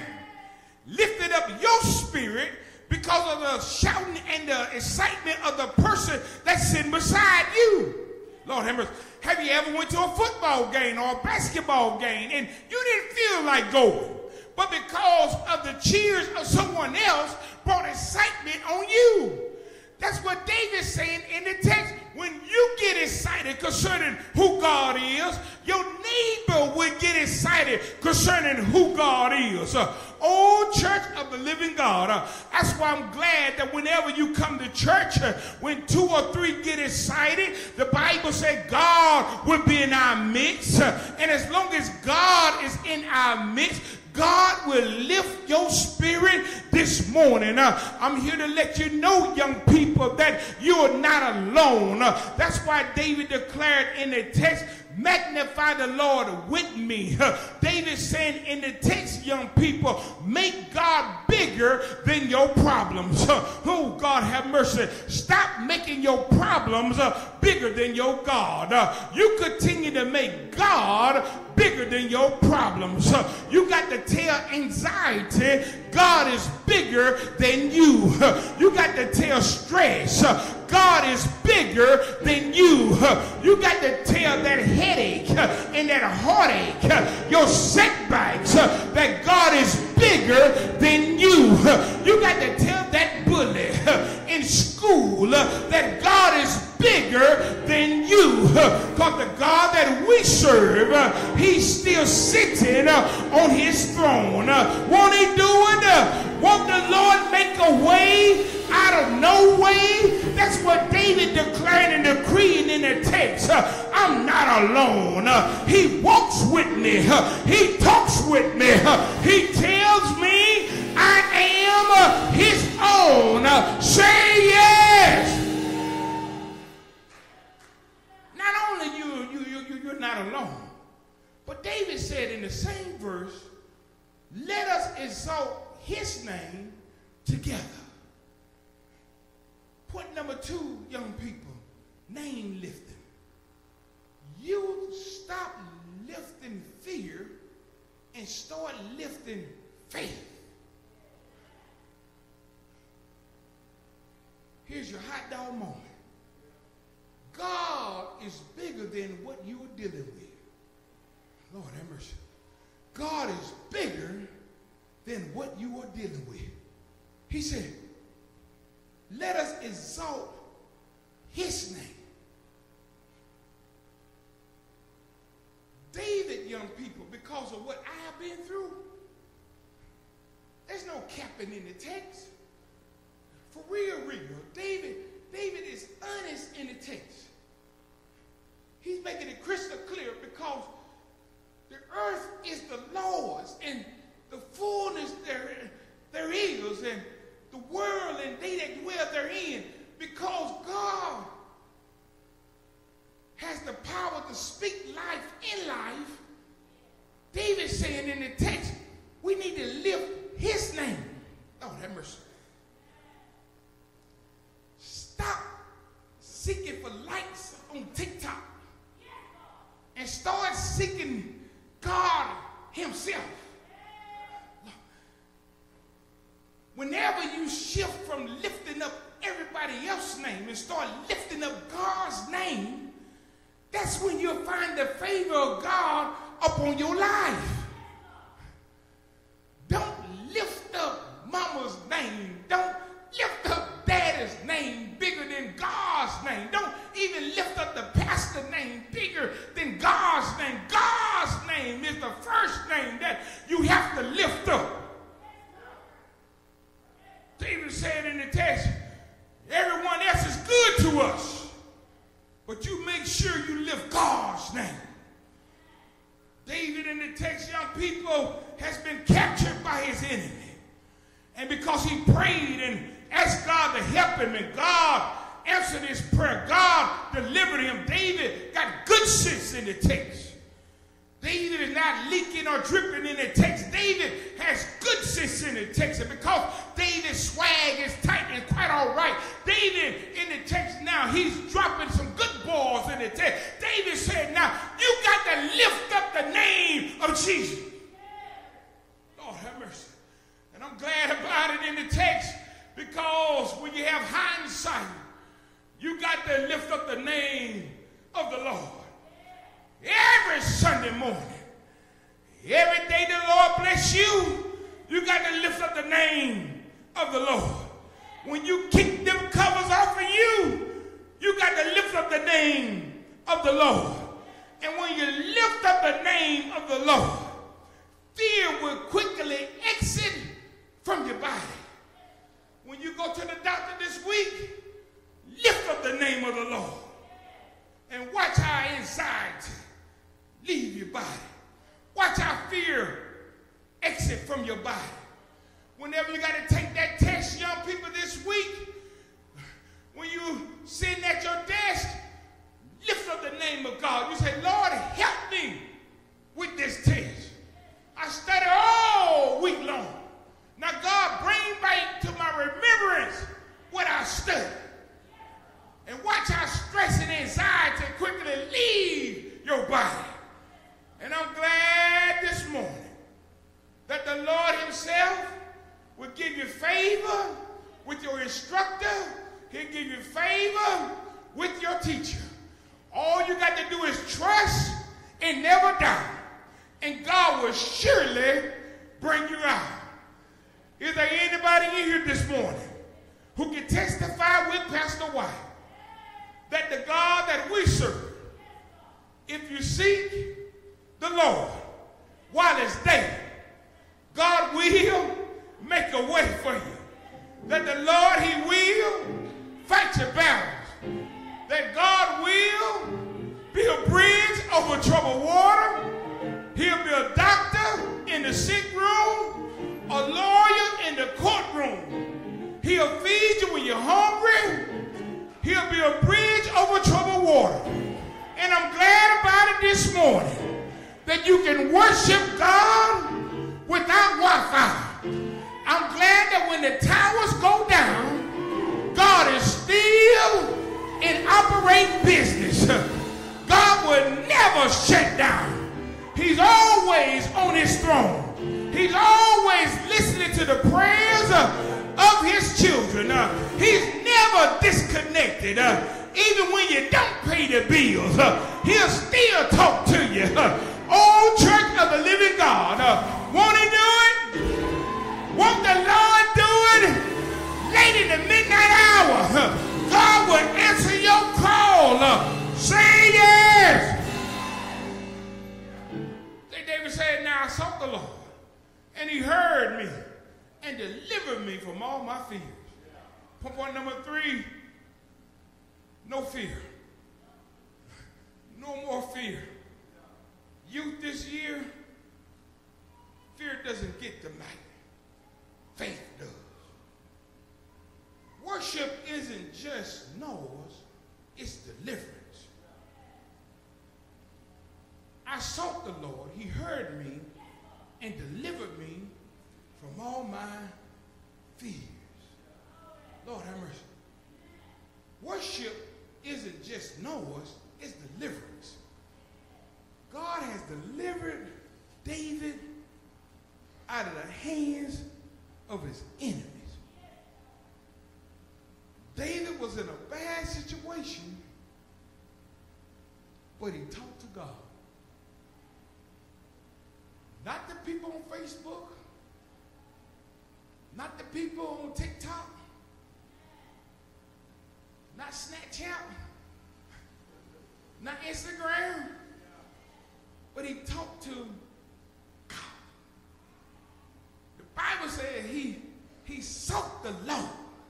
lifted up your spirit because of the shouting and the excitement of the person that's sitting beside you? Lord have mercy. Have you ever went to a football game or a basketball game and you didn't feel like going, but because of the cheers of someone else brought excitement on you? That's what David's saying in the text. When you get excited concerning who God is, your neighbor will get excited concerning who God is. Uh, oh, church of the living God. Uh, that's why I'm glad that whenever you come to church, uh, when two or three get excited, the Bible says God will be in our midst. Uh, and as long as God is in our midst, God will lift your spirit this morning. Uh, I'm here to let you know, young people, that you are not alone. Uh, that's why David declared in the text, magnify the Lord with me. Uh, David saying in the text, young people, make God bigger than your problems. Uh, oh, God have mercy. Stop making your problems uh, bigger than your God. Uh, you continue to make God bigger than your problems. Uh, you got to tell anxiety, God is bigger than you. Uh, you got to tell stress, uh, God is bigger than you. Uh, you got to tell that headache uh, and that heartache, uh, your setbacks, uh, that God is bigger than you. Uh, you got to tell that bully uh, in school uh, that God is bigger than you. Because uh, the God that we serve, uh, he's still sitting uh, on his throne. Uh, won't he do it? Uh, won't the Lord make a way out of no way? That's what David declared and decreed in the text. Uh, I'm not alone. Uh, he walks with me. Uh, he talks with me. Uh, he tells me I am uh, his own. on. Uh, say yes. Not only you, you, you, you, you're not alone, but David said in the same verse, let us exalt his name together. Point number two, young people, name lifting. You stop lifting fear and start lifting faith. Here's your hot dog moment. God is bigger than what you are dealing with. Lord have mercy. God is bigger than what you are dealing with. He said, let us exalt his name. David, young people, because of what I have been through, there's no capping in the text. For real, real. David, David is honest in the text. He's making it crystal clear because the earth is the Lord's and the fullness there, there is, and the world and they that dwell therein, because God has the power to speak life in life. David's saying in the text, we need to lift his name. Oh, have mercy. Stop seeking for likes on TikTok and start seeking God himself. Whenever you shift from lifting up everybody else's name and start lifting up God's name, that's when you'll find the favor of God upon your life. Don't lift up mama's name. Don't lift up daddy's name bigger than God's name. Don't even lift up the pastor's name bigger than God's name. God's name is the first name that you have to lift up. David said in the text, everyone else is good to us, but you make sure you lift God's name. David in the text, young people, has been captured by his enemy. And because he prayed and asked God to help him, and God answered his prayer, God delivered him. David got good sense in the text. David is not leaking or dripping in the text. David has good sense in the text. And because David's swag is tight and quite all right, David in the text now, he's dropping some good balls in the text. David said, now, you got to lift up the name of Jesus. Lord have mercy. And I'm glad about it in the text, because when you have hindsight, you got to lift up the name of the Lord. Every Sunday morning, every day the Lord bless you, you got to lift up the name of the Lord. When you kick them covers off of you, you got to lift up the name of the Lord. And when you lift up the name of the Lord, fear will quickly exit from your body. When you go to the doctor this week, lift up the name of the Lord and watch how anxiety leave your body. Watch how fear exit from your body. Whenever you got to take that test, young people, this week, when you sitting at your desk, lift up the name of God. You say, Lord, help me with this test. I studied all week long. Now, God, bring back to my remembrance what I studied. And watch how stress and anxiety quickly leave your body. And I'm glad this morning that the Lord himself will give you favor with your instructor. He'll give you favor with your teacher. All you got to do is trust and never doubt. And God will surely bring you out. Is there anybody in here this morning who can testify with Pastor White that the God that we serve, if you seek the Lord while it's day, God will make a way for you. That the Lord, he will fight your battles. That God will be a bridge over troubled water. He'll be a doctor in the sick room, a lawyer in the courtroom. He'll a bridge over troubled water. And I'm glad about it this morning that you can worship God without Wi-Fi. I'm glad that when the towers go down, God is still in operating business. God will never shut down. He's always on his throne. He's always listening to the prayers uh, of his children. Uh, he's never disconnected. Uh, even when you don't pay the bills, uh, he'll still talk to you. Uh, oh, Church of the Living God, uh, want to do it? Won't the Lord do it? Late in the midnight hour, uh, God will answer your call. Uh, say yes. David said, now I sought the Lord, and he heard me and delivered me from all my fears. Point number three, no fear. No more fear. Youth this year, fear doesn't get the light. Faith does. Worship isn't just noise, it's deliverance. I sought the Lord, he heard me and delivered me from all my fears. Lord have mercy. Worship isn't just noise, it's deliverance. God has delivered David out of the hands of his enemies. David was in a bad situation, but he talked to God. Not the people on Facebook, not the people on TikTok, not Snapchat, not Instagram, but he talked to God. The Bible said he, he sought the Lord.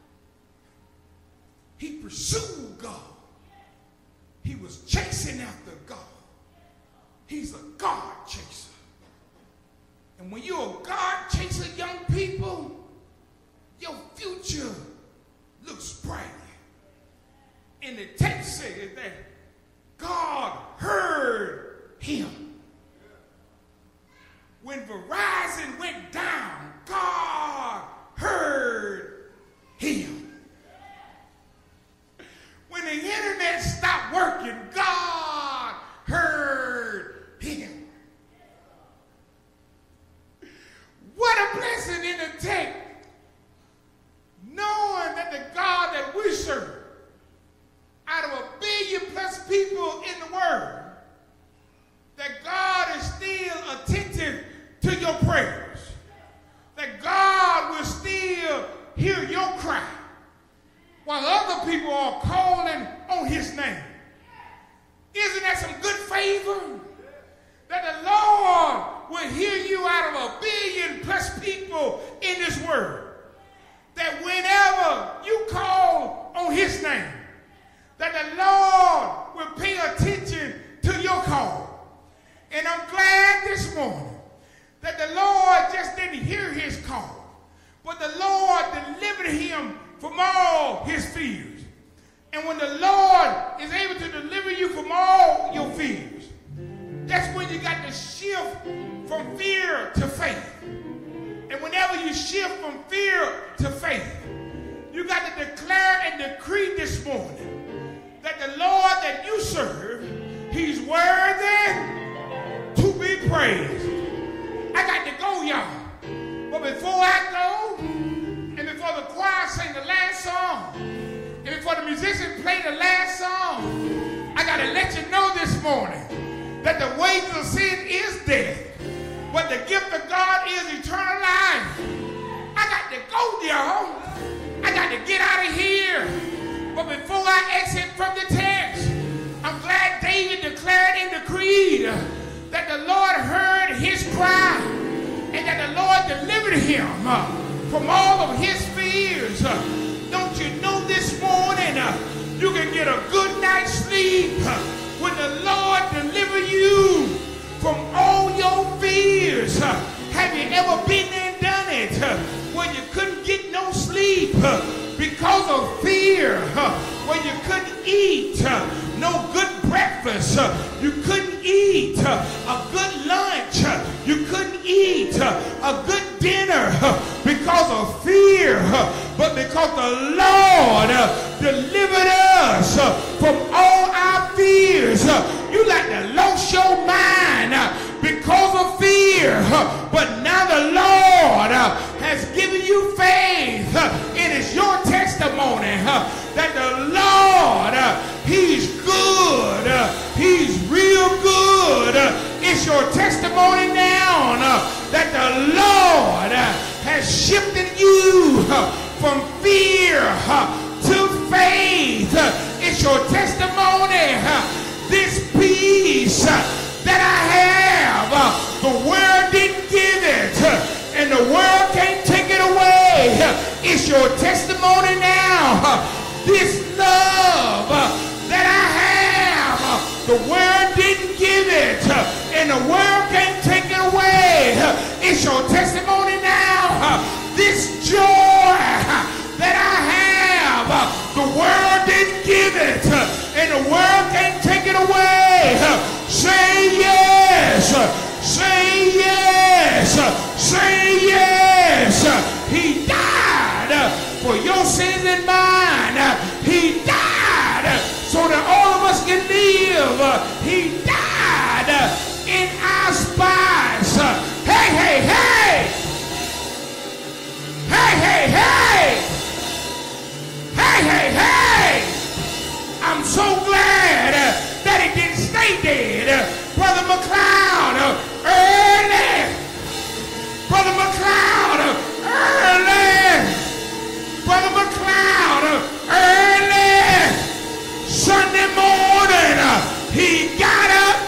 He pursued God. He was chasing after God. He's a God chaser. And when you're a God chaser, young people, your future looks bright. And the text says that God heard him. When Verizon went down, God heard him. When the internet stopped working, God heard him. What a blessing in the text, knowing that the God that we serve, out of a billion plus people in the world, that God is still attentive to your prayers, that God will still hear your cry while other people are calling on his name. Isn't that some good favor? That the Lord will hear you out of a billion plus people in this world. That whenever you call on his name, that the Lord will pay attention to your call. And I'm glad this morning that the Lord just didn't hear his call, but the Lord delivered him from all his fears. And when the Lord is able to deliver you from all your fears, that's when you got to shift from fear to faith. And whenever you shift from fear to faith, you got to declare and decree this morning that the Lord that you serve, he's worthy to be praised. I got to go, y'all. But before I go, and before the choir sing the last song, and before the musicians play the last song, I got to let you know this morning that the wages of sin is death, but the gift of God is eternal life. I got to go, y'all. I got to get out of here. But before I exit from the text, I'm glad David declared and decreed that the Lord heard his cry and that the Lord delivered him from all of his fears. Don't you know this morning you can get a good night's sleep when the Lord deliver you from all your fears? Have you ever been there and done it when you couldn't get no sleep because of fear? where you couldn't eat uh, no good breakfast. Uh, you couldn't eat uh, a good lunch. Uh, you couldn't eat uh, a good dinner uh, because of fear. Uh, but because the Lord uh, delivered us uh, from all our fears. Uh, you like to lose your mind uh, because of fear. Uh, but now the Lord uh, has given you faith. Uh, it is your testimony uh, that the Lord, uh, He's good. Uh, he's real good. Uh, it's your testimony now uh, that the Lord uh, has shifted you uh, from fear uh, to faith. Uh, it's your testimony. Uh, this peace uh, that I have, uh, the world didn't give it, uh, and the world can't take it away. Uh, it's your testimony now. Uh, this love uh, that I have, uh, the world didn't give it, uh, and the world can't take it away. Uh, it's your testimony now. Uh, this joy uh, that I have, uh, the world didn't give it, uh, and the world can't take it away. Uh, say yes, uh, say yes, uh, say yes. Uh, he died uh, for your sins and mine. Uh, he died uh, so that all of us can live. Uh, he died uh, in our spots. Uh, hey, hey, hey! Hey, hey, hey! Hey, hey, hey! I'm so glad uh, that he didn't stay dead. Uh, Brother McLeod, uh, early! Brother McLeod, uh, early! Brother McLeod, uh, early! Sunday morning, uh, he got up,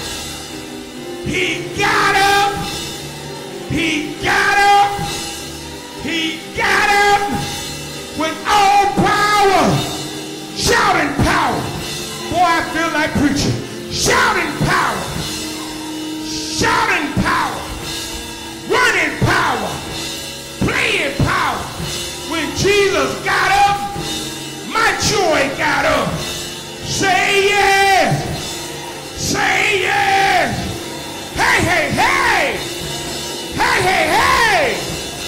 he got up, he got up, he got up with all power, shouting power. Boy, I feel like preaching. Shouting power, shouting power, running power, playing power. When Jesus got up, my joy got up. Say yes. Say yes. Hey, hey, hey. Hey, hey, hey.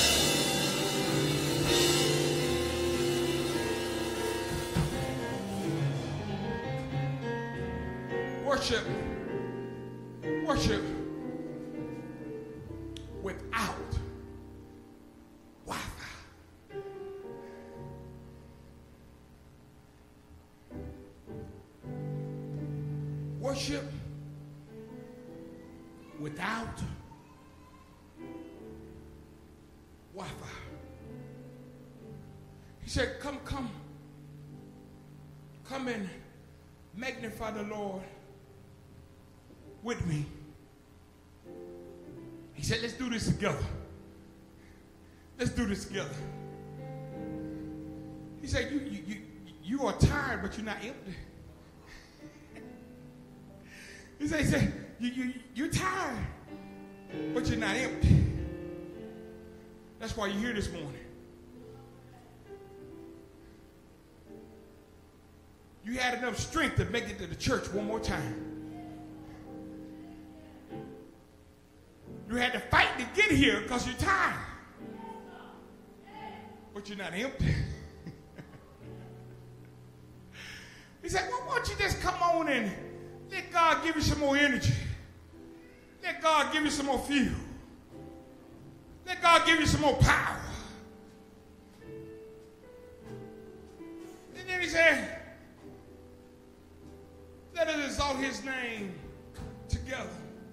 Worship. Worship without Wi-Fi. Worship without Wi-Fi. He said, come, come. Come and magnify the Lord with me. He said, let's do this together. Let's do this together. He said, you, you, you, you are tired, but you're not empty. He said, he said you, you, you're tired, but you're not empty. That's why you're here this morning. You had enough strength to make it to the church one more time. You had to fight to get here because you're tired. But you're not empty. He said, well, why don't you just come on and let God give you some more energy. Let God give you some more fuel. Let God give you some more power. And then he said, let us exalt his name together.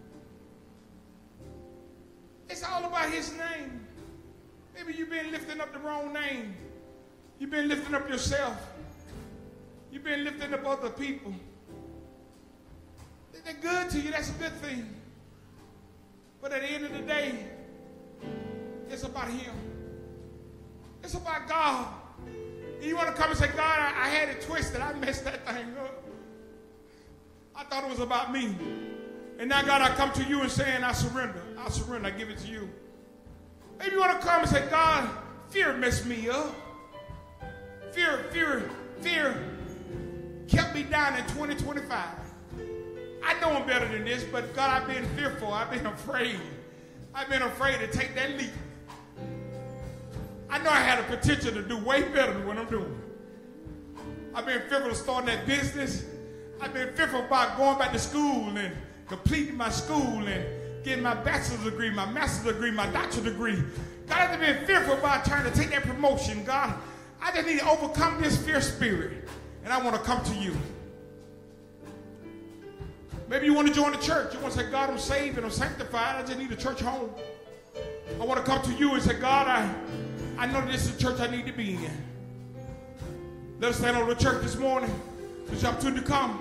It's all about his name. Maybe you've been lifting up the wrong name. You've been lifting up yourself. You've been lifting up other people. They're good to you. That's a good thing. But at the end of the day, it's about him. It's about God. And you want to come and say, God, I, I had it twisted. I messed that thing up. I thought it was about me. And now, God, I come to you and saying, I surrender. I surrender. I give it to you. Maybe you want to come and say, God, fear messed me up. Fear, fear, fear kept me down in twenty twenty-five. I know I'm better than this, but God, I've been fearful. I've been afraid. I've been afraid to take that leap. I know I had a potential to do way better than what I'm doing. I've been fearful of starting that business. I've been fearful about going back to school and completing my school and getting my bachelor's degree, my master's degree, my doctorate degree. God, I've been fearful about trying to take that promotion. God, I just need to overcome this fear spirit, and I want to come to you. Maybe you want to join the church. You want to say, God, I'm saved and I'm sanctified. I just need a church home. I want to come to you and say, God, I, I know this is the church I need to be in. Let us stand over the church this morning. It's your opportunity to come.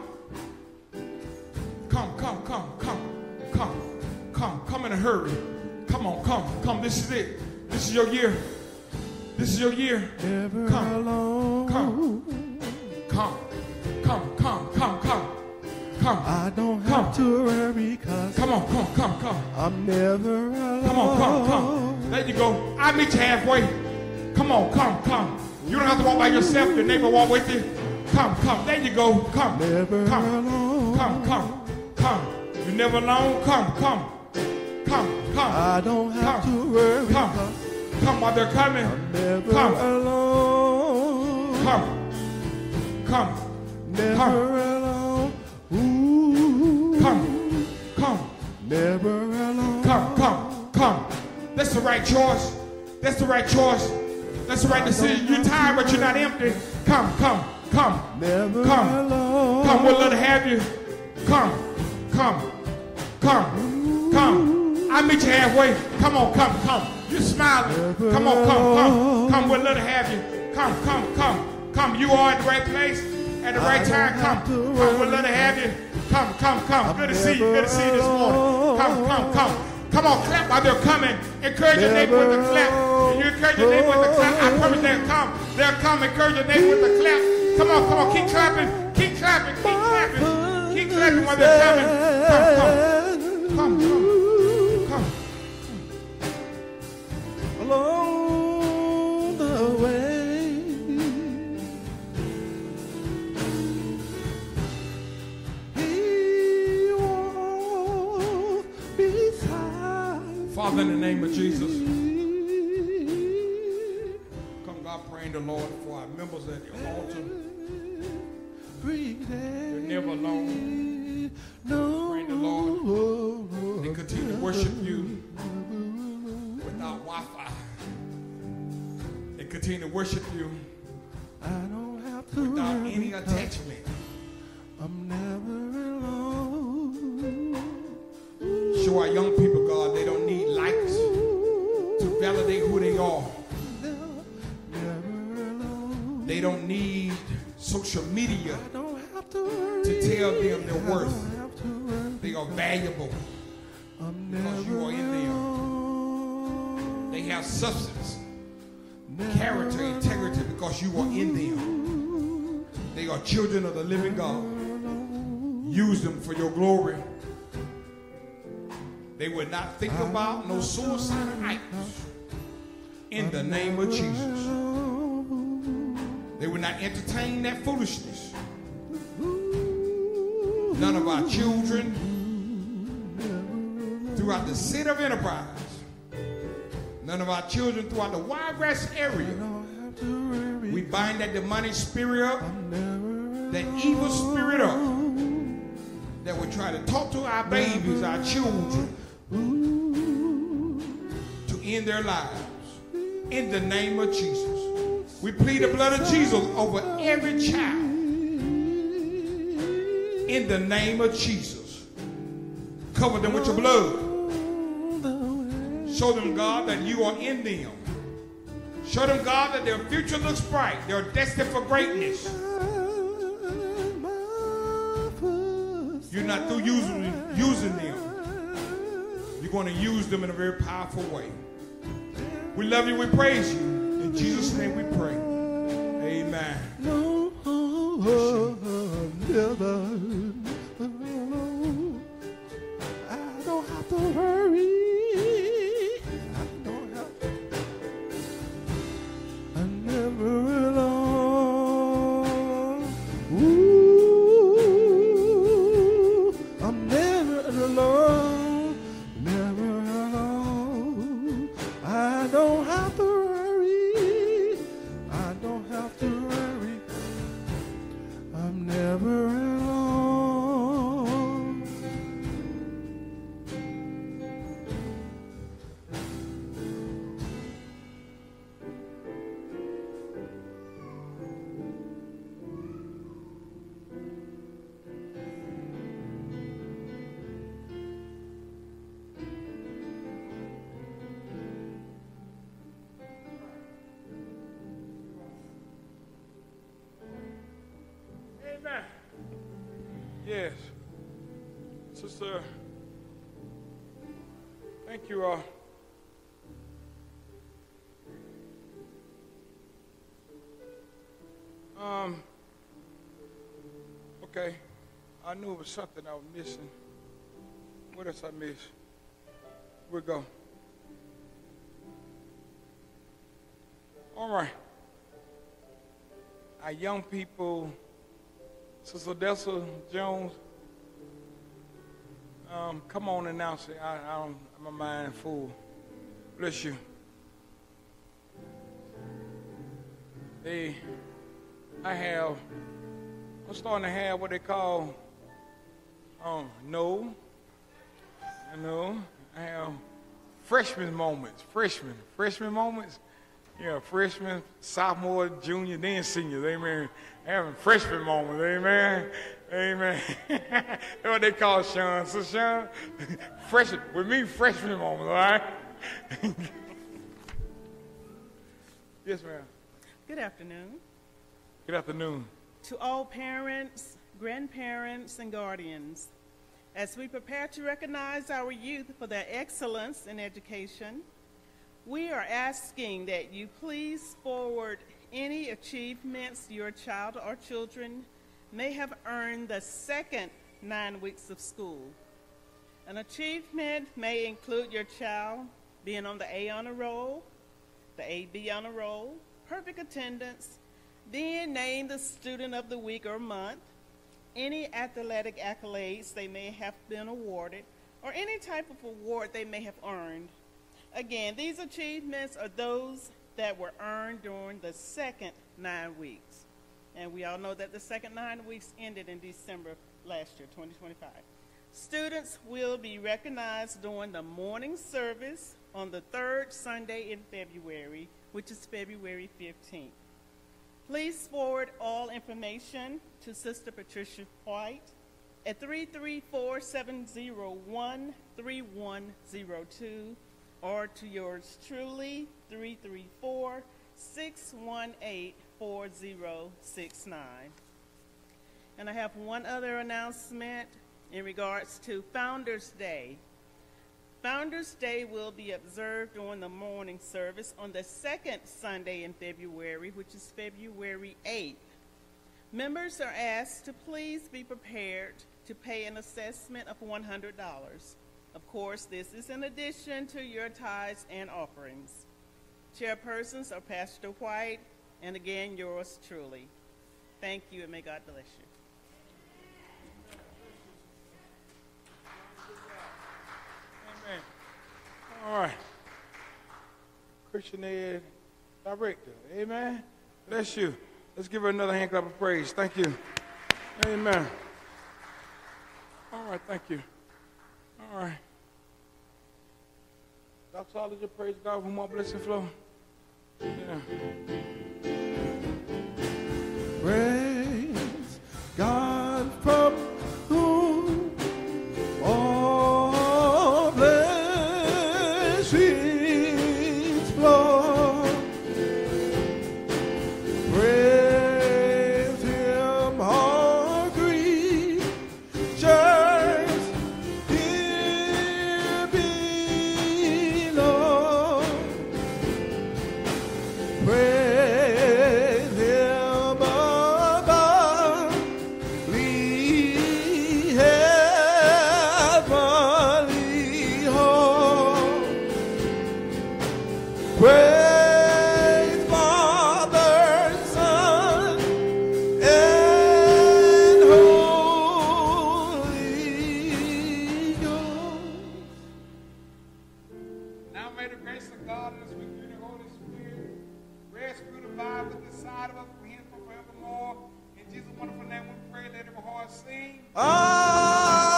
Come, come, come, come, come, come, come in a hurry. Come on, come, come. This is it. This is your year. This is your year. Never Come, alone. come, come, come, come, come, come, come. I don't have Come. to worry, cause Come on, come, come, come. I'm never alone. Come on, come, come. There you go. I meet you halfway. Come on, come, come. You don't have to walk by yourself. Your neighbor walk with you. Come, come. There you go. Come, Never come, alone. come, come, come. You're never alone. Come, come, come, come. I don't have Come. to worry, Come, cause come while they're coming. I'm never Come. alone. Come, come, Never come. alone. Ooh. come, come. Never alone. Come, come, come. That's the right choice. That's the right choice. That's the right decision. You're tired, but you're not empty. Come, come, come. Never Come. alone. Come, we'll let her have you. Come, come, come, come. I meet you halfway. Come on, come, come. You're smiling. Come on, come, come. Come, we'll let her have you. Come, come, come. Come, you are at the right place at the right time. Come, come, we'll let her have you. Come, come, come. Good to see you. Good to see you this morning. Come, come, come. Come on, clap while they're coming. Encourage your neighbor with a clap. If you encourage your neighbor with a clap, I promise they'll come. They'll come. Encourage your neighbor with a clap. Come on, come on. Keep clapping. Keep clapping. Keep clapping. Keep clapping while they're coming. Come, come. Come, come. Come. Along the way, He walked beside Father, in the name of Jesus, me. come, God, praying the Lord for our members at the altar. Every day. You're never alone. No. Praying the Lord. They continue to worship you without Wi-Fi. They continue to worship you I don't have to without worry, any 'cause attachment. I'm never alone. Show our young people, God, they don't need likes to validate who they are. Never alone. They don't need social media I don't have to worry. to tell them their I worth. don't have to worry. They are valuable I'm because never you are in them. alone. They have substance, Never character, integrity because you are in them. They are children of the living God. Use them for your glory. They would not think about no suicidal acts in the name of Jesus. They would not entertain that foolishness. None of our children throughout the city of Enterprise, none of our children throughout the Wiregrass area, we bind that demonic spirit up, that evil spirit up, that would try to talk to our babies, our children, to end their lives. In the name of Jesus, we plead the blood of Jesus over every child. In the name of Jesus, cover them with your blood. Show them, God, that you are in them. Show them, God, that their future looks bright. They're destined for greatness. You're not through using, using them. You're going to use them in a very powerful way. We love you. We praise you. In Jesus' name we pray. Amen. No, never alone. I don't have to worry. I don't have to. I'm never alone. Ooh. never alone. Amen. Yes. Sister, thank you all. Um, okay. I knew it was something I was missing. What else I missed? We'll go. All right. Our young people, Sister Odessa Jones, um, come on and announce it. I, I don't, my mind full. Bless you. They, I have, I'm starting to have what they call, um, no, you know, I have freshman moments, freshman, freshman moments. Yeah, freshman, sophomore, junior, then seniors, amen. Having freshman moments, amen. Amen. That's what they call Sean. So Sean, freshman, with me, freshman moments, all right? Yes, ma'am. Good afternoon. Good afternoon. To all parents, grandparents, and guardians, as we prepare to recognize our youth for their excellence in education, we are asking that you please forward any achievements your child or children may have earned the second nine weeks of school. An achievement may include your child being on the A honor roll, the A B honor roll, perfect attendance, being named the student of the week or month, any athletic accolades they may have been awarded, or any type of award they may have earned. Again, these achievements are those that were earned during the second nine weeks. And we all know that the second nine weeks ended in December last year, twenty twenty-five. Students will be recognized during the morning service on the third Sunday in February, which is February fifteenth. Please forward all information to Sister Patricia White at three three four, seven zero one, three one zero two or to yours truly, three three four, six one eight, four zero six nine. And I have one other announcement in regards to Founders Day. Founders Day will be observed during the morning service on the second Sunday in February, which is February eighth. Members are asked to please be prepared to pay an assessment of one hundred dollars. Of course, this is in addition to your tithes and offerings. Chairpersons are Pastor White, and again, yours truly. Thank you, and may God bless you. Amen. All right. Christian Ed Director. Amen. Bless you. Let's give her another hand clap of praise. Thank you. Amen. All right, thank you. All right. Doctor Solinger, praise God for more blessing flow. Yeah. Praise God from whom all blessings flow. Praise Him, all creatures here below. Praise Him above, we heavenly home. Praise Father, Son, and Holy Ghost. Now may the grace of God and the sweet communion of the Holy Spirit rest, root, abide with the side of us, from here forevermore. In Jesus' wonderful name we pray. pray, let every heart sing. Ah!